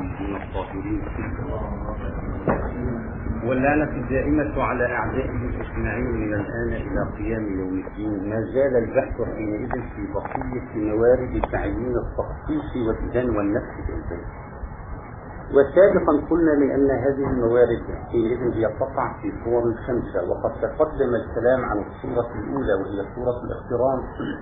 الطيبين الطاهرين، واللعنة الدائمة على أعدائهم أجمعين من الآن إلى قيام يوم الدين. ما زال البحث حينئذ في بقية موارد تعيين التخصيص والإذن والنفس بالبيت. وسابقا قلنا من أن هذه الموارد حينئذ هي تقع في صور خمسة، وقد تقدم الكلام عن الصورة الأولى وهي صورة الاقتران،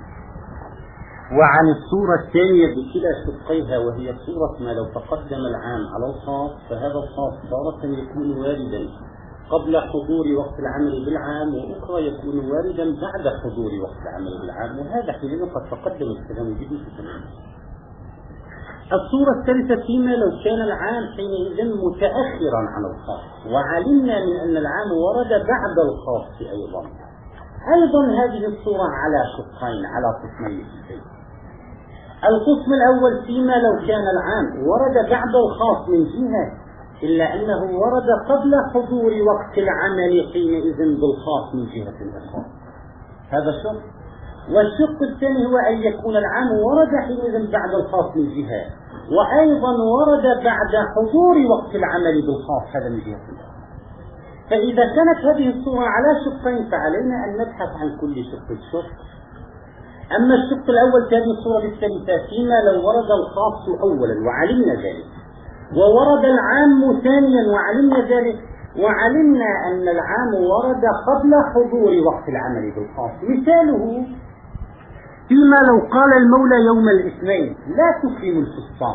وعن الصورة الثانية بكلا شقيها وهي صورة ما لو تقدم العام على الخاص فهذا الخاص تارة يكون واردا قبل حضور وقت العمل بالعام، وأخرى يكون واردا بعد حضور وقت العمل بالعام، وهذا حينئذ قد تقدم الكلام به في تمام. الصورة الثالثة فيما لو كان العام حينئذ متأخرا عن الخاص، وعلمنا من أن العام ورد بعد الخاص أيضا هذه الصورة على شقين، على قسمين. القسم الأول فيما لو كان العام ورد بعد الخاص من جهة، إلا أنه ورد قبل حضور وقت العمل حينئذ بالخاص من جهة أخرى، هذا شق. والشق الثاني هو أن يكون العام ورد حينئذ بعد الخاص من جهة، وأيضا ورد بعد حضور وقت العمل بالخاص، هذا من جهة أخرى. فإذا كانت هذه الصورة على شقين فعلينا أن نبحث عن كل شق. أما الشق الأول في هذه الصورة الثالثة فيما لو ورد الخاص أولا وعلمنا ذلك، وورد العام ثانيا وعلمنا ذلك، وعلمنا أن العام ورد قبل حضور وقت العمل بالخاص. مثاله فيما لو قال المولى يوم الاثنين لا تكرم الفساق،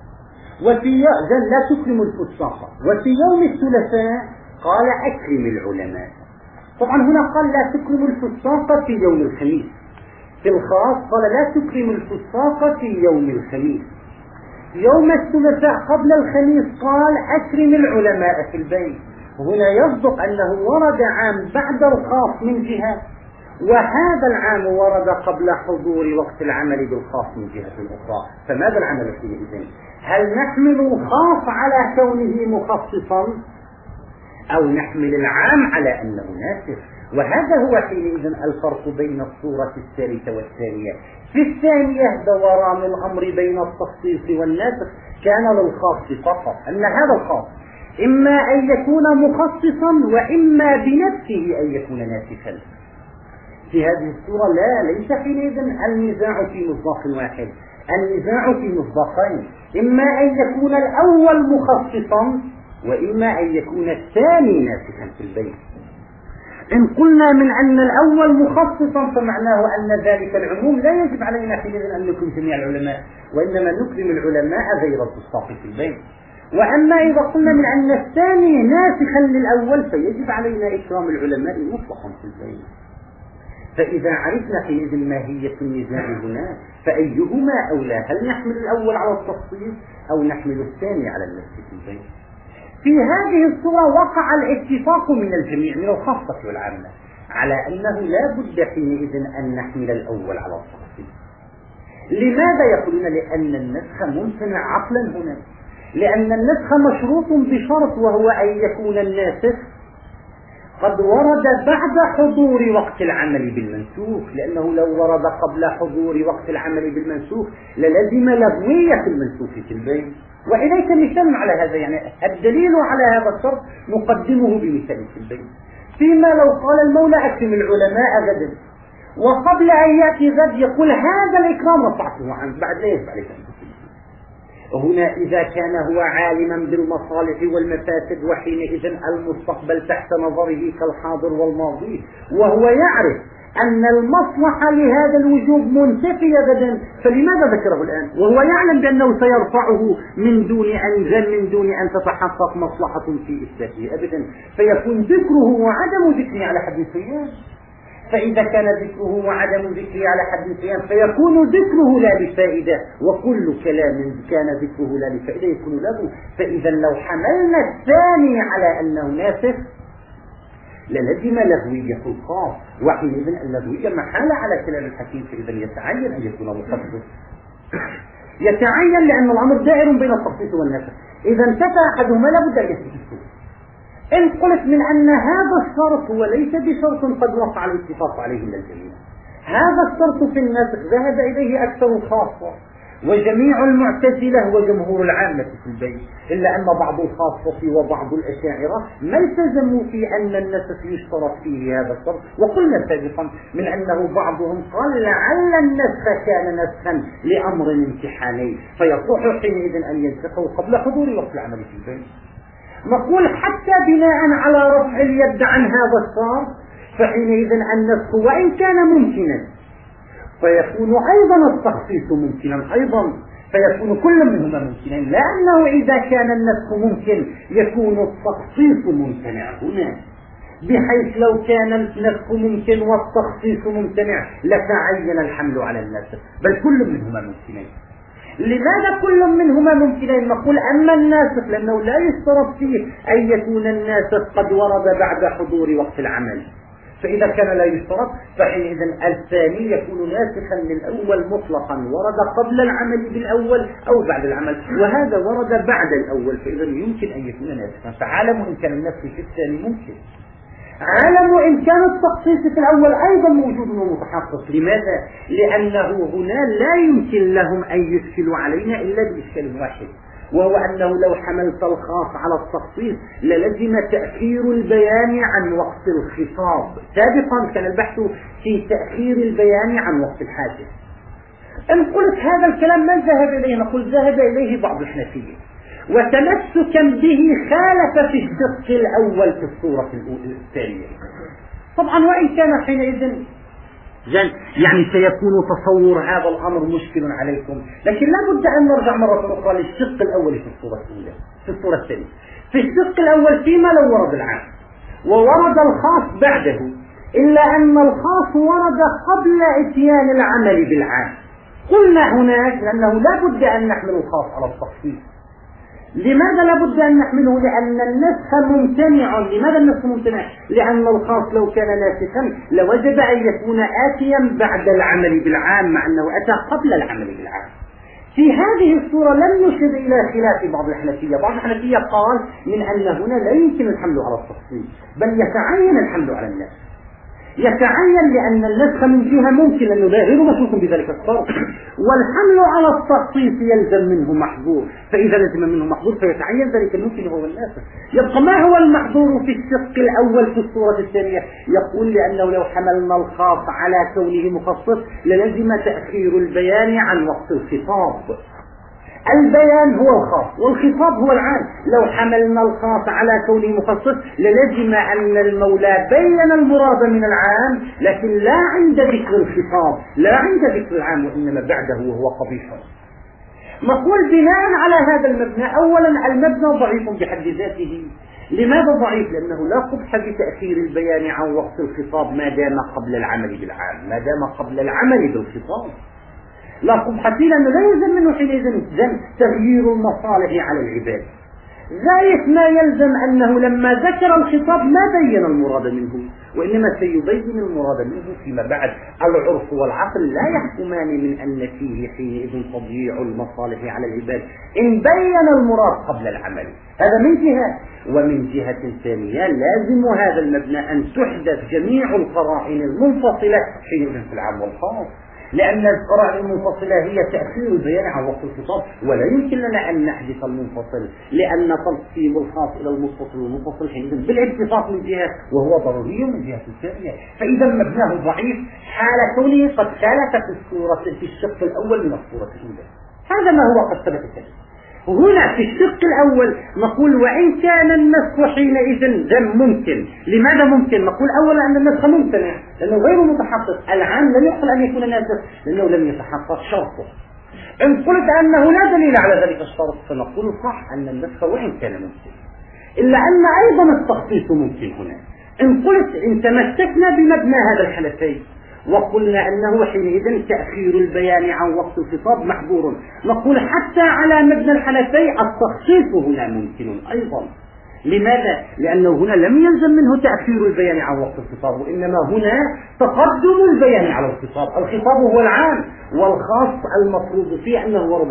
وفي يوم الثلاثاء قال أكرم العلماء. طبعا هنا قال لا تكرم الفساق في يوم الخميس، في الخاص قال لا تكرم الفساق في يوم الخميس. يوم الثلاثاء قبل الخميس قال أكرم العلماء في البيت. هنا يصدق أنه ورد عام بعد الخاص من جهة، وهذا العام ورد قبل حضور وقت العمل بالخاص من جهة أخرى. فماذا العمل حينئذ؟ هل نحمل الخاص على كونه مخصصا، أو نحمل العام على أنه ناسخ؟ وهذا هو حينئذ الفرق بين الصورة الثالثة والثانية. في الثانية دوران الأمر بين التخصيص والناسخ كان للخاص فقط، أن هذا الخاص إما أن يكون مخصصا وإما بنفسه أن يكون ناسخا. في هذه الصورة ليس حينئذ النزاع في مصداق واحد، النزاع في مصداقين، إما أن يكون الأول مخصصا وإما أن يكون الثاني ناسخا في البيت. إن قلنا من أن الأول مخصصا فمعناه أن ذلك العموم لا يجب علينا حينئذ أن نكرم جميع العلماء، وإنما نكرم العلماء غير الفساق في البيت. وأما إذا قلنا من أن الثاني ناسخا للأول فيجب علينا إكرام العلماء مطلقا في البيت. فإذا عرفنا حينئذ ماهية النزاع هنا فأيهما أولى، هل نحمل الأول على التخصيص أو نحمل الثاني على النسخ في البيت؟ في هذه الصورة وقع الاتفاق من الجميع من الخاصة والعامة على أنه لا بد حينئذ أن نحمل الأول على التخصيص. لماذا يقولون؟ لأن النسخ ممتنع عقلا هنا، لأن النسخ مشروط بشرط وهو أن يكون الناسخ قد ورد بعد حضور وقت العمل بالمنسوخ، لأنه لو ورد قبل حضور وقت العمل بالمنسوخ للزم لغوية المنسوخ في البيت. وإليك مثال على هذا، يعني الدليل على هذا الشرط نقدمه بمثال في البيت. فيما لو قال المولى أكرم العلماء غدا، وقبل أن يأتي غد يقول هذا الإكرام رفعته عنه، بعد لا يجب عليك أن تكون. هنا إذا كان هو عالما بالمصالح والمفاسد وحينئذ المستقبل تحت نظره كالحاضر والماضي، وهو يعرف أن المصلحة لهذا الوجوب منتفية غدا، فلماذا ذكره الآن وهو يعلم بأنه سيرفعه من دون أن تتحقق مصلحة في إثباته أبدا؟ فيكون ذكره وعدم ذكره على حد سواء. فإذا كان ذكره وعدم ذكره على حد سواء فيكون ذكره لا لفائدة، وكل كلام كان ذكره لا لفائدة يكون له. فإذا لو حملنا الثاني على أنه ناسخ للزم لغوية الخاص، وحينئذ اللغوية محالة على كلام الحكيم، فإذا يتعين أن يكون مخصص، يتعين لأن الأمر دائر بين التخصيص والنسخ. إذا انتفى أحدهما لابد أن يثبت. إن قلت من أن هذا الشرط هو ليس بشرط قد وقع الاتفاق عليه من الجميع، هذا الشرط في النسخ ذهب إليه أكثر الخاصة، وجميع المعتزلة وجمهور العامة في البيت، إلا أن بعض الخاصة وبعض الأشاعرة ما التزموا في أن النسخ يشترط فيه هذا الشرط. وقلنا سابقا من أنه بعضهم قال لعل النسخ كان نسخا لأمر امتحاني فيصح حينئذ أن ينسخه قبل حضور وقت العمل في البيت. نقول حتى بناء على رفع اليد عن هذا الشرط فحينئذ النسخ وإن كان ممكنا فيكون أيضا التخصيص ممكنا أيضا، فيكون كل منهما ممكنا، لأنه إذا كان النسخ ممكن يكون التخصيص ممتنع هنا، بحيث لو كان النسخ ممكن والتخصيص ممتنع لتعين الحمل على الناسخ، بل كل منهما ممكنين. لماذا كل منهما ممكنين؟ نقول أما الناسخ لأنه لا يشترط فيه أن يكون الناسخ قد ورد بعد حضور وقت العمل، فإذا كان لا يشترط فحينئذ الثاني يكون ناسخا للأول مطلقا، ورد قبل العمل بالأول أو بعد العمل، وهذا ورد بعد الأول، فإذا يمكن أن يكون ناسخا. فعالم إن كان النسخ في الثاني ممكن، عالم إن كان التخصيص في الأول أيضا موجود ومتحقق. لماذا؟ لأنه هنا لا يمكن لهم أن يشكلوا علينا إلا بإشكال واحد، وهو أنه لو حملت الخاص على التخصيص للزم تأخير البيان عن وقت الخطاب. سابقا كان البحث في تأخير البيان عن وقت الحاجة. إن قلت هذا الكلام من ذهب إليه؟ نقول ذهب إليه بعض الحنفية، وتمسكا به خالف في الشق الأول في الصورة الثانية. طبعا وإن كان حينئذ يعني سيكون تصور هذا الأمر مشكل عليكم، لكن لا بد أن نرجع مرة أخرى للشق الأول في الصورة الأولى في الصورة الثانية. في الشق الأول فيما لو ورد العام وورد الخاص بعده، إلا أن الخاص ورد قبل إتيان العمل بالعام، قلنا هناك لأنه لا بد أن نحمل الخاص على التخصيص. لماذا لا بد أن نحمله؟ لأن النسخ ممتنع. لماذا النسخ ممتنع؟ لأن الخاص لو كان ناسخا لوجب أن يكون آتيا بعد العمل بالعام، مع أنه أتى قبل العمل بالعام. في هذه الصورة لم نشر إلى خلاف بعض الحنفية. بعض الحنفية قال من أن هنا لا يمكن الحمل على التخصيص، بل يتعين الحمل على النسخ. يتعين لأن النسخ من جهة ممكن أنه لا غير مسوق بذلك الصرف، والحمل على التخصيص يلزم منه محظور، فإذا لزم منه محظور فيتعين ذلك الممكن هو الناسخ. يبقى ما هو المحظور في الشق الأول في الصورة الثانية؟ يقول لأنه لو حملنا الخاص على كونه مخصص للزم تأخير البيان عن وقت الخطاب. البيان هو الخاص والخطاب هو العام. لو حملنا الخاص على كونه مخصص للزم أن المولى بين المراد من العام، لكن لا عند ذكر الخطاب، لا عند ذكر العام، وإنما بعده وهو قبيح. نقول بناء على هذا المبنى، أولا المبنى ضعيف بحد ذاته. لماذا ضعيف؟ لأنه لا قبح بتأخير البيان عن وقت الخطاب ما دام قبل العمل بالعام، ما دام قبل العمل بالخطاب لا قبح فيه، لأنه لا يلزم منه حينئذ تغيير المصالح على العباد. ذلك ما يلزم أنه لما ذكر الخطاب ما بين المراد منه، وإنما سيبين المراد منه فيما بعد. العرف والعقل لا يحكمان من أن فيه حينئذ تضييع المصالح على العباد إن بين المراد قبل العمل. هذا من جهة، ومن جهة ثانية لازم هذا المبنى أن تحدث جميع القرائن المنفصلة حينئذ في العام والخاص، لأن القرائن المنفصلة هي تأخير البيان عن وقت الخطاب، ولا يمكن لنا أن نحذف المنفصل، لأن تقسيم الخاص إلى المنفصل والمنفصل حينئذ بالاتفاق من جهة وهو ضروري من جهة ثانية. فإذا مبناه ضعيف حال كونه قد خالف في الصورة في الشق الأول من الصورة الأولى. هذا ما هو قد ثبت التالي. هنا في الشق الأول نقول وإن كان النسخ حينئذ ذم ممكن. لماذا ممكن؟ نقول أولا أن النسخ ممتنع لأنه غير متحقق. العام لم يقل أن يكون ناسخ لأنه لم يتحقق شرطه. إن قلت أنه لا دليل على ذلك الشرط فنقول صح أن النسخ وإن كان ممكن، إلا أن أيضا التخصيص ممكن هنا. إن قلت إن تمسكنا بمبنى هذا الحنفي وقلنا أنه حينئذ تأخير البيان عن وقت الخطاب محظور، نقول حتى على مبنى الحنفي التخصيص هنا ممكن أيضا. لماذا؟ لأنه هنا لم يلزم منه تأخير البيان عن وقت الخطاب، وإنما هنا تقدم البيان على الخطاب. الخطاب هو العام، والخاص المفروض فيه أنه ورد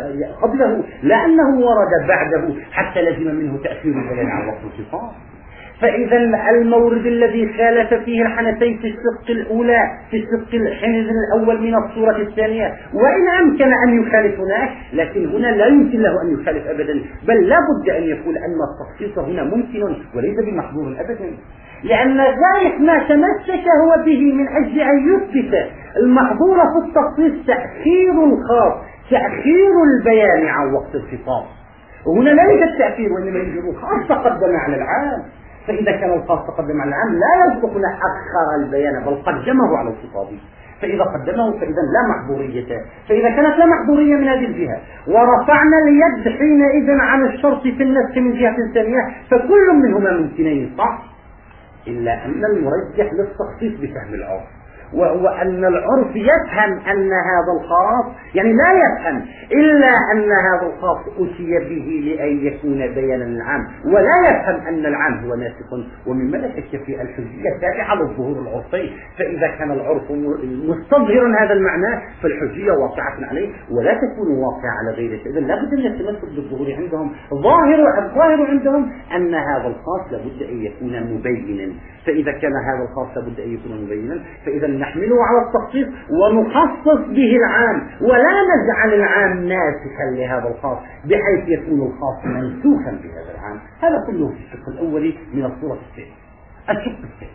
قبله لا أنه ورد بعده حتى لزم منه تأخير البيان عن وقت الخطاب. فإذا المورد الذي خالف فيه الحنفي في الشق الأولى في الشق الحنز الأول من الصورة الثانية، وإن أمكن أن يخالف هناك، لكن هنا لا يمكن له أن يخالف أبدا، بل لا بد أن يقول أن التخصيص هنا ممكن وليس بمحظور أبدا، لأن غاية ما تمسك هو به من أجل أن يثبت المحظور في التخصيص تأخير الخاص، تأخير البيان عن وقت الخطاب. وهنا لا يوجد تأخير، وإنما يوجد الخاص تقدم على العام. فإذا كان الخاص تقدم على العام لا يصدق أن أخر البيان بل قدمه على الخطاب، فإذا قدمه فإذا لا محظورية. فإذا كانت لا محظورية من هذه الجهة ورفعنا اليد حينئذ عن الشرط في النسخ من جهة ثانية، فكل منهما ممكنين صح، إلا أن المرجح للتخصيص بفهم العرف، وهو أن العرف يفهم أن هذا الخاص، يعني لا يفهم إلا أن هذا الخاص أتي به لأن يكون بيانا للعام، ولا يفهم أن العام هو ناسخ. ومما لا شك في الحجية تابعة للظهور العرفي، فإذا كان العرف مستظهرا هذا المعنى فالحجية واقعة عليه ولا تكون واقعة على غيره. إذن لابد أن يتمسك بالظهور عندهم. الظاهر عندهم أن هذا الخاص لابد أن يكون مبينا، فإذا كان هذا الخاص لابد أن يكون مبينا، فإذا نحمله على التخصيص ونخصص به العام، ولا نجعل العام ناسخا لهذا الخاص بحيث يكون الخاص منسوخا بهذا العام. هذا كله في الشق الأول من الصورة الثانية. الشق الثاني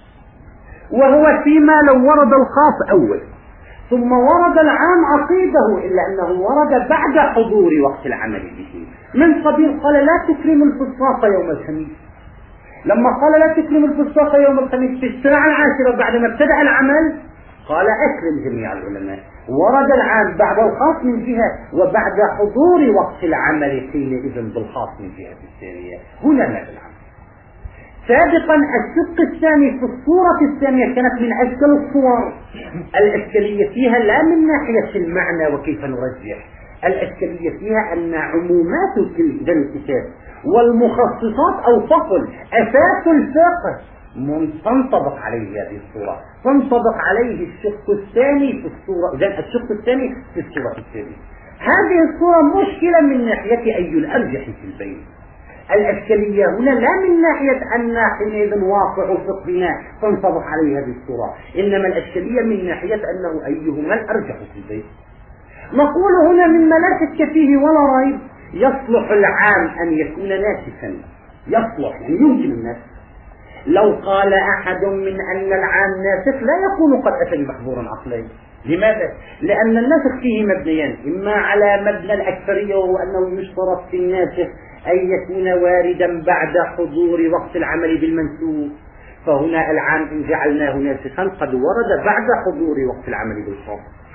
وهو فيما لو ورد الخاص أول ثم ورد العام عقيده، إلا أنه ورد بعد حضور وقت العمل به، من قبيل قال لا تكرم الفساق يوم الخميس. لما قال لا تكرم الفساق يوم الخميس في الساعة العاشرة بعدما ابتدأ العمل قال أكرم جميع العلماء. ورد العام بعد الخاص من جهة وبعد حضور وقت العمل حينئذ بالخاص من جهة الثانية. هنا ماذا العمل؟ سابقا الشق الثاني في الصورة الثانية كانت من أشكال الصور. الأشكالية فيها لا من ناحية المعنى وكيف نرجح، الأشكالية فيها أن عمومات الكتاب والمخصصات أو فصل أساس الفقه تنطبق عليه هذه الصورة، تنطبق عليه الشق الثاني في الصورة. إذن الشق الثاني في الصورة الثانية. هذه الصورة مشكلة من ناحية أي الأرجح في البين. الأشكالية هنا لا من ناحية أن حينئذ واقع فقهنا تنطبق عليه هذه الصورة، إنما الأشكالية من ناحية أنه أيهما الأرجح في البين. نقول هنا مما لا شك فيه ولا ريب يصلح العام أن يكون ناسخا، يصلح يعني يمكن النسخ. لو قال أحد من أن العام ناسخ لا يكون قد أتى بمحظور عقلي. لماذا؟ لأن النسخ فيه مبنيان، إما على مبنى الأكثرية وهو أنه يشترط في الناسخ أن يكون واردا بعد حضور وقت العمل بالمنسوخ، فهنا العام إن جعلناه ناسخا قد ورد بعد حضور وقت العمل بالخاص.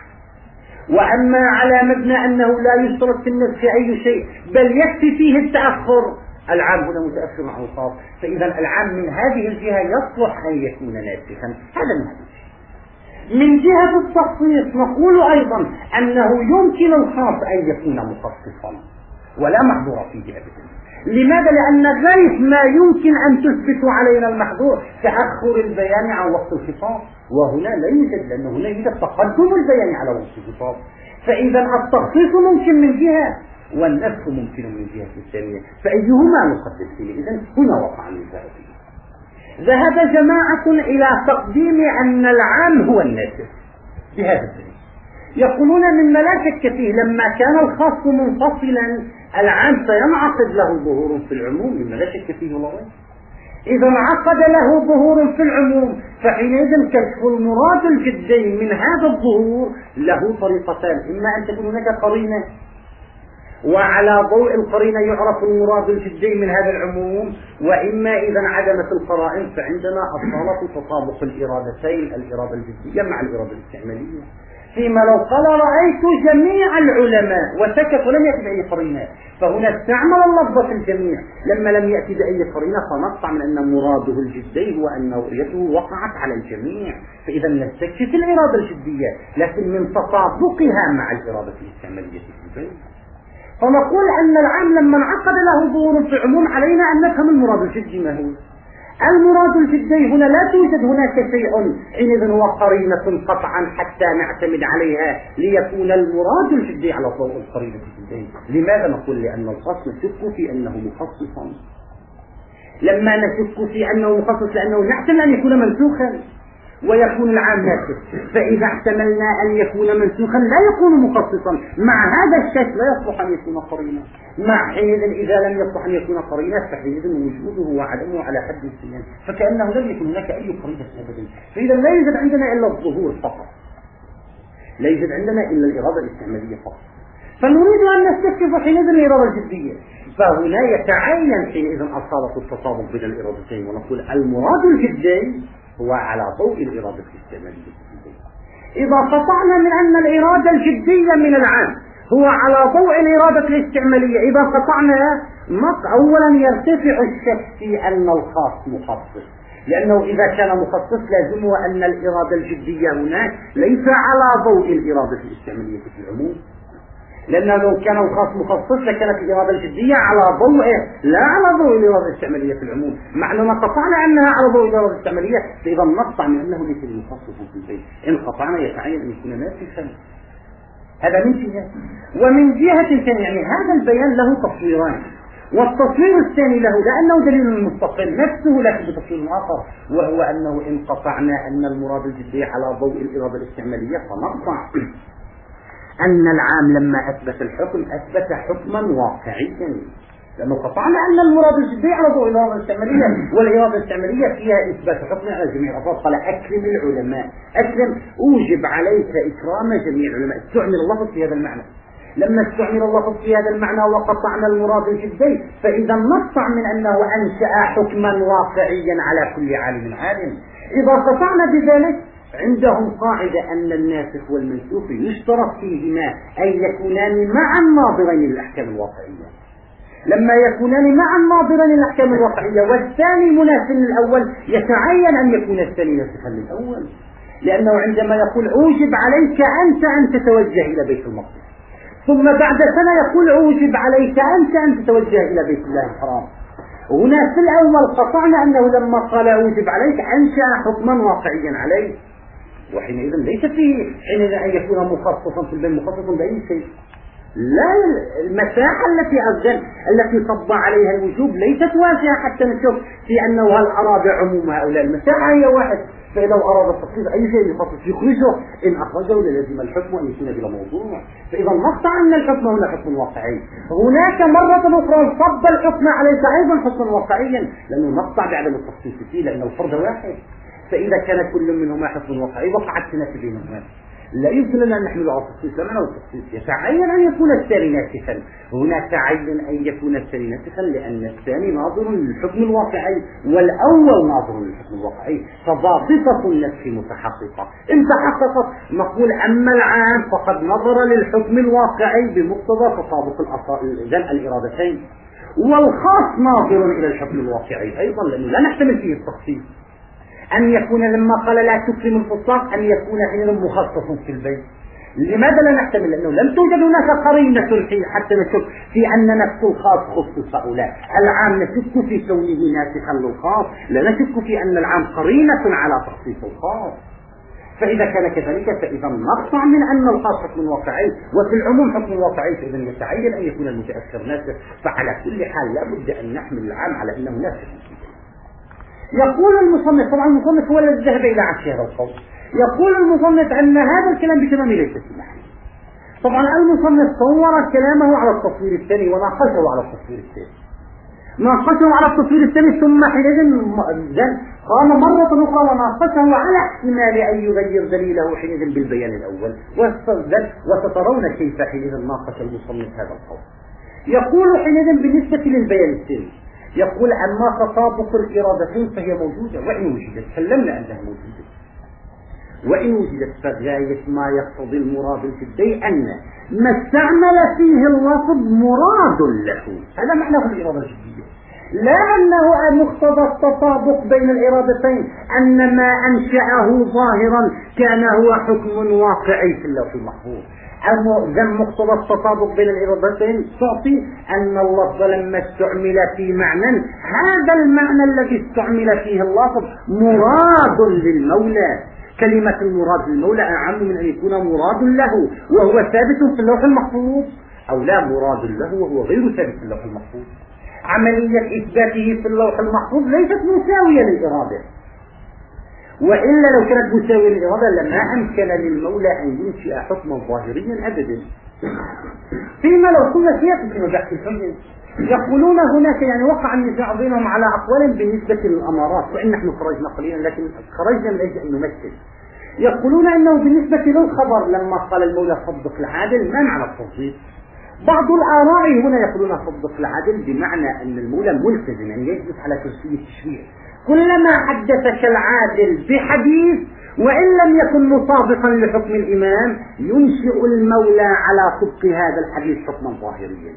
وأما على مبنى أنه لا يشترط في النسخ أي شيء بل يكفي فيه التأخر، العام هنا متأخر عن الخاص، فإذا العام من هذه الجهة يصلح أن يكون ناسخا. هذا من هذا الشيء. من جهة التخصيص نقول أيضا أنه يمكن الخاص أن يكون مخصصا ولا محظور فيه أبدا. لماذا؟ لأن غير ما يمكن أن تثبت علينا المحظور تأخر البيان عن وقت الخطاب، وهنا لا يوجد، لأنه هنا يوجد تقدم البيان على وقت الخطاب. فإذا التخصيص ممكن من جهة والنسخ ممكن من جهة الثانية، فأيهما نقدم فيه؟ إذن هنا وقع النزاع فيه. ذهب جماعة إلى تقديم أن العام هو الناسخ بهذا الدليل. يقولون مما لا شك فيه لما كان الخاص منفصلا العام سينعقد له ظهور في العموم، مما لا شك فيه ولا ريب. إذا انعقد له ظهور في العموم فحينئذ كشف المراد الجدي من هذا الظهور له طريقتان، إما أن تكون هناك قرينة وعلى ضوء القرينة يعرف المراد الجدي من هذا العموم، وإما إذا انعدمت القرائن فعندنا أصالة تطابق الإرادتين، الإرادة الجدية مع الإرادة الاستعمالية. فيما لو قال رأيت جميع العلماء وسكت ولم يأتي بأي قرينة، فهنا استعمل اللفظ في الجميع لما لم يأتي بأي قرينة، فنقطع من أن مراده الجدي هو أن رؤيته وقعت على الجميع، فإذا نستكشف الإرادة الجدية لكن من تطابقها مع الإرادة الاستعمالية في البيت. فنقول أن العام لما انعقد له ظهور في العموم علينا أن نفهم المراد الجدي ما هو. المراد الجدي هنا لا توجد هناك شيء حينئذ هو قرينة قطعا حتى نعتمد عليها ليكون المراد الجدي على ضوء القرينة الجدي. لماذا نقول؟ لأن الخاص نشك في أنه مخصصا. لما نشك في أنه مخصص لأنه نحتمل أن يكون منسوخا ويكون العام ناسخ، فإذا احتملنا أن يكون منسوخا لا يكون مخصصا، مع هذا الشك لا يصلح أن يكون قرينا. مع حينئذ إذا لم يصلح أن يكون قرينا فحينئذ وجوده وعدمه على حد سيان، فكأنه لم يكن هناك أي قرينة أبدا. فإذا لا يوجد عندنا إلا الظهور فقط، لا يوجد عندنا إلا الإرادة الاستعمالية فقط، فنريد أن نستكشف حينئذ الإرادة الجدية. فهنا يتعين حينئذ أصالة التطابق بين الإرادتين، ونقول المراد الجدي هو على ضوء الإرادة الاستعمالية. إذا قطعنا من أن الإرادة الجدية من العام هو على ضوء الإرادة الاستعمالية، إذا قطعنا أولا يرتفع الشك في أن الخاص مخصص، لأنه إذا كان مخصص لازم أن الإرادة الجدية هناك ليس على ضوء الإرادة الاستعمالية في العموم، لأنه لو كان الخاص مخصص لكانت الإرادة الجدية على ضوءه لا على ضوء الإرادة الاستعمالية في العموم. مع أننا قطعنا أنها على ضوء الإرادة الاستعمالية فإذا نقطع من أنه ليس مخصص في البيت، إن قطعنا يتعين أن يكون ناسخا. هذا من جهة، ومن جهة ثانية يعني هذا البيان له تصويران، والتصوير الثاني له لأنه دليل مستقل نفسه لكن بتصوير آخر، وهو أنه إن قطعنا أن المراد الجدي على ضوء الإرادة الاستعمالية فنقطع أن العام لما أثبت الحكم أثبت حكما واقعيا، لأنه قطعنا أن المراد الجدي على ضوء الإرادة الاستعمالية، والإرادة الاستعمالية فيها إثبات حكم على جميع الأفراد. قال أكرم العلماء، أكرم أوجب عليك إكرام جميع العلماء، استعمل اللفظ في هذا المعنى. لما استعمل اللفظ في هذا المعنى وقطعنا المراد الجدي فإذا نقطع من أنه أنشأ حكما واقعيا على كل عالم عالم. إذا قطعنا بذلك عندهم قاعدة أن الناسخ والمنسوخ يشترط فيهما أن يكونان معا ناظرين للأحكام الواقعية. لما يكونان معا ناظرين للأحكام الواقعية والثاني مناسب للأول يتعين أن يكون الثاني ناسخا للأول، لأنه عندما يقول أوجب عليك أنت أن تتوجه إلى بيت المقدس، ثم بعد سنة يقول أوجب عليك أنت أن تتوجه إلى بيت الله الحرام، هنا في الأول قطعنا أنه لما قال أوجب عليك أنشأ حكما واقعيا عليه، وحينئذ ليس فيه حينئذ أن يكون مخصصا في البيت مخصصا بأي شيء. لا، المساحة التي صب عليها الوجوب ليست واسعة حتى نشوف في أنه هل أراد عموم هؤلاء، المساحة هي واحد، فإذا أراد التخصيص أي شيء يخصص يخرجه، إن أخرجه لازم الحكم أن يكون بلا موضوع. فإذا نقطع أن الحكم هنا حكم واقعي، هناك مرة أخرى صب الحكم عليك أيضا حكما واقعيا، لأنه نقطع بعدم التخصيص فيه لأن الفرد واحد. فإذا كان كل منهما حكم واقعي وقعت تنافي بينهما، لا يمكن لنا أن نحمل على التخصيص لمن التخصيص يتعين أن يكون الثاني ناسخا. هنا تعين أن يكون الثاني ناسخا لأن الثاني ناظر للحكم الواقعي والأول ناظر للحكم الواقعي، فضابطة النسخ متحققة. إن تحققت نقول أما العام فقد نظر للحكم الواقعي بمقتضى تطابق الإرادتين، والخاص ناظر إلى الحكم الواقعي أيضا، لأنه لا نحتمل فيه التخصيص أن يكون لما قال لا تكرم الفساق أن يكون حينئذ مخصص في البيت. لماذا لا نحتمل؟ لأنه لم توجد هناك قرينة حتى نشك في أن نفس الخاص خصص أو لا. العام نشك في كونه ناسخا للخاص، لا نشك في أن العام قرينة على تخصيص الخاص. فإذا كان كذلك فإذا نقطع من أن الخاص حكم واقعي وفي العموم حكم واقعي، فإذا يتعين أن يكون المتأخر ناسخ. فعلى كل حال لا بد أن نحمل العام على أنه ناسخ. يقول المصنف، طبعا المصنف هو الذي ذهب إلى عكس هذا القول، يقول المصنف أن هذا الكلام بتمام ليس بمعنى. طبعا المصنف صور كلامه على التصوير الثاني وناقشه على التصوير الثاني، ناقشه على التصوير الثاني ثم حينئذ قام مرة أخرى وناقشه على احتمال أن يغير دليله حينئذ بالبيان الأول، وسترون كيف حينئذ ناقش المصنف هذا القول. يقول حينئذ بالنسبة للبيان الثاني، يقول أما تطابق الإرادتين فهي موجودة وإن وجدت، سلمنا أنها موجودة، وإن وجدت فغاية ما يقتضي المراد الجدي أن ما استعمل فيه اللفظ مراد له، هذا معناه الإرادة الجدية، لا أنه مقتضى التطابق بين الإرادتين أن ما أنشأه ظاهرا كان هو حكم واقعي في اللوح المحفوظ. مقتضى التطابق بين الإرادتين تعطي أن اللفظ لما استعمل في معنى، هذا المعنى الذي استعمل فيه اللفظ مراد للمولى. كلمة المراد للمولى أعم من أن يكون مراد له وهو ثابت في اللوح المحفوظ، أو لا مراد له وهو غير ثابت في اللوح المحفوظ. عملية إثباته في اللوح المحفوظ ليست مساوية للإرادة، وإلا لو كانت مساوية للإرادة لما أمكن للمولى أن ينشئ حكما ظاهريا أبدا. فيما لو كنا في بحث الحجة يقولون هناك يعني وقع النزاع بينهم على أقوال بالنسبة للأمارات، وإن نحن خرجنا قليلا لكن خرجنا من أجل أن نمثل. يقولون أنه بالنسبة للخبر لما قال المولى صدق العادل ما معنى التصديق؟ بعض الآراء هنا يقولون صدق العادل بمعنى أن المولى ملتزم يعني يجلس على كرسي التشريع، كلما حدثك العادل بحديث وإن لم يكن مطابقا لحكم الإمام ينشئ المولى على طبق هذا الحديث حكما ظاهريا،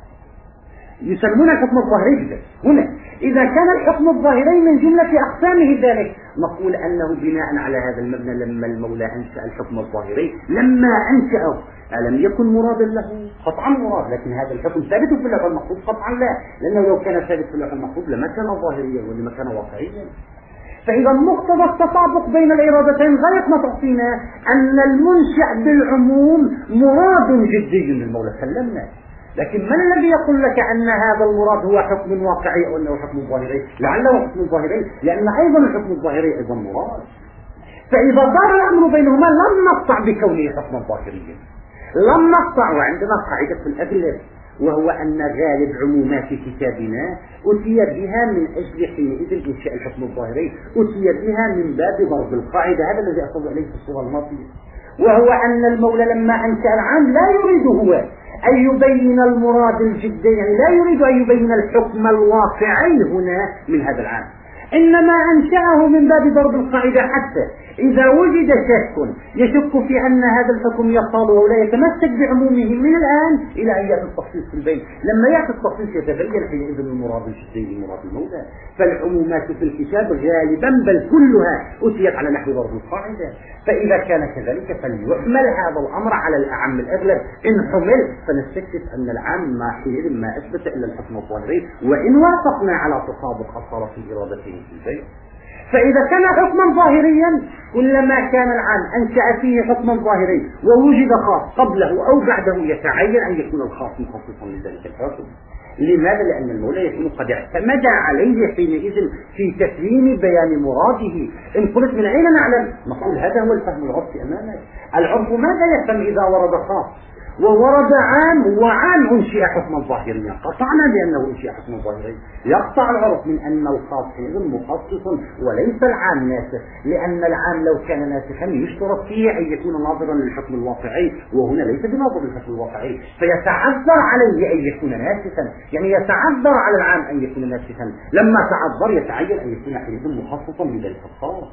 يسمون الحكم الظاهري. هنا إذا كان الحكم الظاهري من جملة أقسامه ذلك نقول أنه بناء على هذا المبنى لما المولى أنشأ الحكم الظاهري لما أنشأه ألم يكن مرادا له؟ قطعا مراد، لكن هذا الحكم ثابت في اللوح المحفوظ؟ قطعا لا، لأنه لو كان ثابت في اللوح المحفوظ لما كان ظاهريا ولما كان واقعيا. فإذا مقتضى التطابق بين الإرادتين غاية ما تعطينا أن المنشأ بالعموم مراد جدي للمولى سلمنا. لكن من الذي يقول لك أن هذا المراد هو حكم واقعي أو أنه حكم ظاهري؟ لعله حكم ظاهري، لأن أيضا الحكم الظاهري أيضا مراد. فإذا دار الأمر بينهما لم نقطع بكونه حكما ظاهريا، لم نقطع. وعندنا قاعدة في الأدلة وهو أن غالب عمومات كتابنا أتي بها من أجل حينئذ إنشاء الحكم الظاهري، أتي بها من باب ضرب القاعدة، هذا الذي أصل إليه في الصورة الماضية، وهو أن المولى لما أنشأ العام لا يريد هو أن يبين المراد الجدي، يعني لا يريد أن يبين الحكم الواقعي هنا من هذا العام، إنما أنشأه من باب ضرب القاعدة حتى إذا وجد شك يشك في أن هذا الحكم يصال ولا يتمسك بعمومه من الآن إلى أن يأتي التخصيص في البين. لما يأتي التخصيص يتبين حينئذ المراد الجدي المراد المولى. فالعمومات في الكتاب غالبا بل كلها أتيت على نحو ضرب القاعدة. فإذا كان كذلك فليحمل هذا الأمر على الأعم الأغلب، إن حمل فنستكشف أن العام ما حينئذ ما أثبت إلا الحكم الظاهري، وإن وافقنا على تطابق أصالة إرادته في البين. فإذا كان حكما ظاهريا كلما كان العام أنشأ فيه حكما ظاهري ووجد خاص قبله أو بعده يتعين أن يكون الخاص مخصصا لذلك الحكم. لماذا؟ لأن المولى يكون قد اعتمد عليه حينئذ في تسليم بيان مراده. إن قلت من أين نعلم؟ نقول هذا هو الفهم العرفي أمامك. العرف ماذا يفهم إذا ورد خاص وورد عام وعام أنشئ حكما ظاهريا؟ قطعنا بأنه أنشئ حكما ظاهريا. يقطع العرف من أن الخاص حينئذ مخصص وليس العام ناسخ، لأن العام لو كان ناسخا يشترط فيه أن يكون ناظرا للحكم الواقعي، وهنا ليس بناظر للحكم الواقعي، فيتعذر عليه أن يكون ناسخا، يعني يتعذر على العام أن يكون ناسخا، لما تعذر يتعين أن يكون حينئذ مخصصا بذلك الخاص.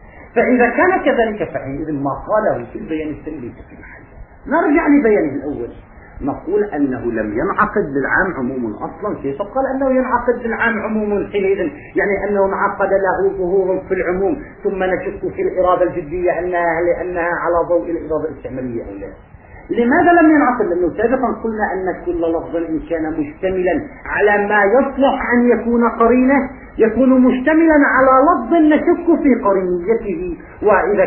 فإذا كان كذلك فحينئذ ما قاله في البيان الثاني ليس في محل. نرجع لبيانه الأول، نقول أنه لم ينعقد للعام عموم أصلا. كيف قال أنه ينعقد للعام عموم حينئذ؟ يعني أنه انعقد له ظهور في العموم ثم نشك في الإرادة الجدية لأنها على ضوء الإرادة الاستعمالية أو لا. لماذا لم ينعقد؟ لأنه سابقا قلنا أن كل لفظ إن كان مشتملا على ما يصلح أن يكون قرينة يكون مشتملا على لفظ نشك في قرينيته، وإذا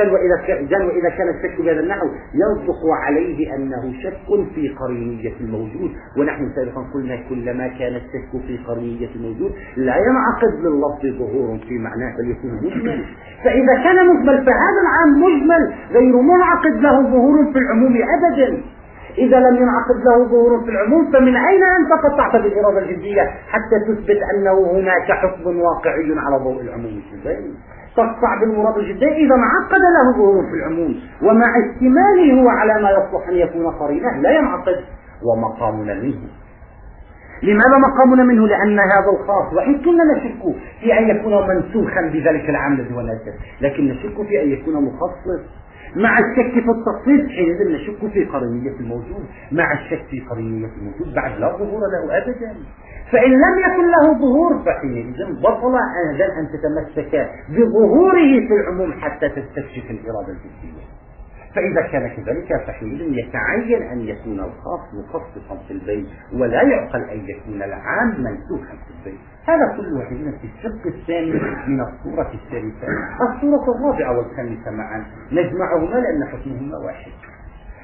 كان الشك بهذا النحو يصدق عليه أنه شك في قرينية الموجود. ونحن سابقا قلنا كلما كان الشك في قرينية الموجود لا ينعقد لللفظ ظهور في معناه بل يكون مجمل. فإذا كان مجمل فهذا العام مجمل غير منعقد له ظهور في العموم أبدا. إذا لم ينعقد له ظهور في العموم فمن أين أنت قطعت بالإرادة الجدية حتى تثبت أنه هناك حكم واقعي على ضوء العموم في البين؟ تقطع بالمراد الجدية إذا انعقد له ظهور في العموم ومع احتماله على ما يصلح أن يكون قرينة لا ينعقد. ومقامنا منه، لماذا مقامنا منه؟ لأن هذا الخاص وإن كنا نشك في أن يكون منسوخا بذلك العام الذي هو ناسخ، لكن نشك في أن يكون مخصص. مع الشك في التخصيص حينئذ نشك في قرينية الموجود، مع الشك في قرينية الموجود بعد لا ظهور له أبدا. فإن لم يكن له ظهور فحينئذ بطل أن تتمسك بظهوره في العموم حتى تستكشف الإرادة الجدية. فإذا كان كذلك فحينئذ يتعين أن يكون الخاص مخصصا في البين ولا يعقل أن يكون العام منسوخا في البين. هذا كله حينئذ في الشق الثاني من الصورة الثالثة. الصورة الرابعة والخامسة معا نجمعهما لأن حكمهما واحد.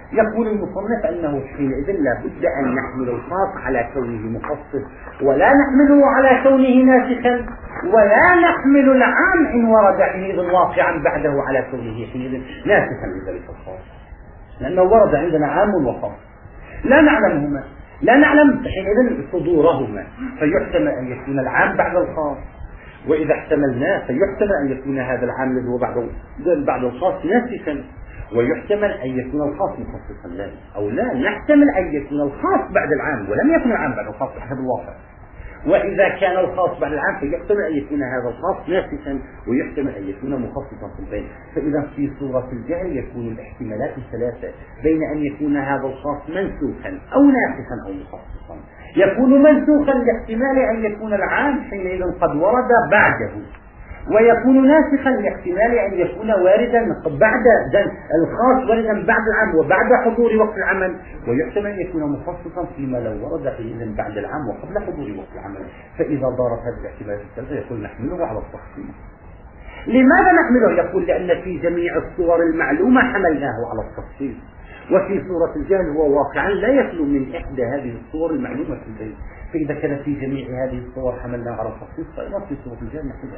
يقول المصنف أنه حينئذ لا بد أن نحمل الخاص على كونه مخصص، ولا نحمله على كونه ناسخا، ولا نحمل العام إن ورد حينئذ واقعا بعده على كونه حينئذ ناسخا لذلك الخاص، لأنه ورد عندنا عام وخاص لا نعلمهما، لا نعلم حينئذ صدورهما، فيحتمل أن يكون العام بعد الخاص، وإذا احتملناه فيحتمل أن يكون هذا العام الذي هو بعد الخاص ناسخا، ويحتمل أن يكون الخاص مخصصا له، أو لا نحتمل أن يكون الخاص بعد العام ولم يكن العام بعد الخاص بحسب الواقع. وإذا كان الخاص بعد العام فيحتمل أن يكون هذا الخاص ناسخا، ويحتمل أن يكون مخصصا في البين. فإذا في صورة الجهل يكون الاحتمالات الثلاثة بين أن يكون هذا الخاص منسوخا أو ناسخا أو مخصصا. يكون منسوخا لاحتمال أن يكون العام حينئذ قد ورد بعده، ويكون ناسخا لاحتمال أن يكون واردا بعد الخاص وردا بعد العام وبعد حضور وقت العمل، ويحتمل أن يكون مخصصا فيما لو ورد حينئذ بعد العام وقبل حضور وقت العمل. فإذا دارت هذه الاحتمالات الثلاثة يقول نحمله على التخصيص. لماذا نحمله؟ يقول لأن في جميع الصور المعلومة حملناه على التخصيص، وفي صورة الجهل هو واقعا لا يخلو من إحدى هذه الصور المعلومة في البيت. فإذا كان في جميع هذه الصور حملناه على التخصيص، فإذا في صورة الجهل نحمله.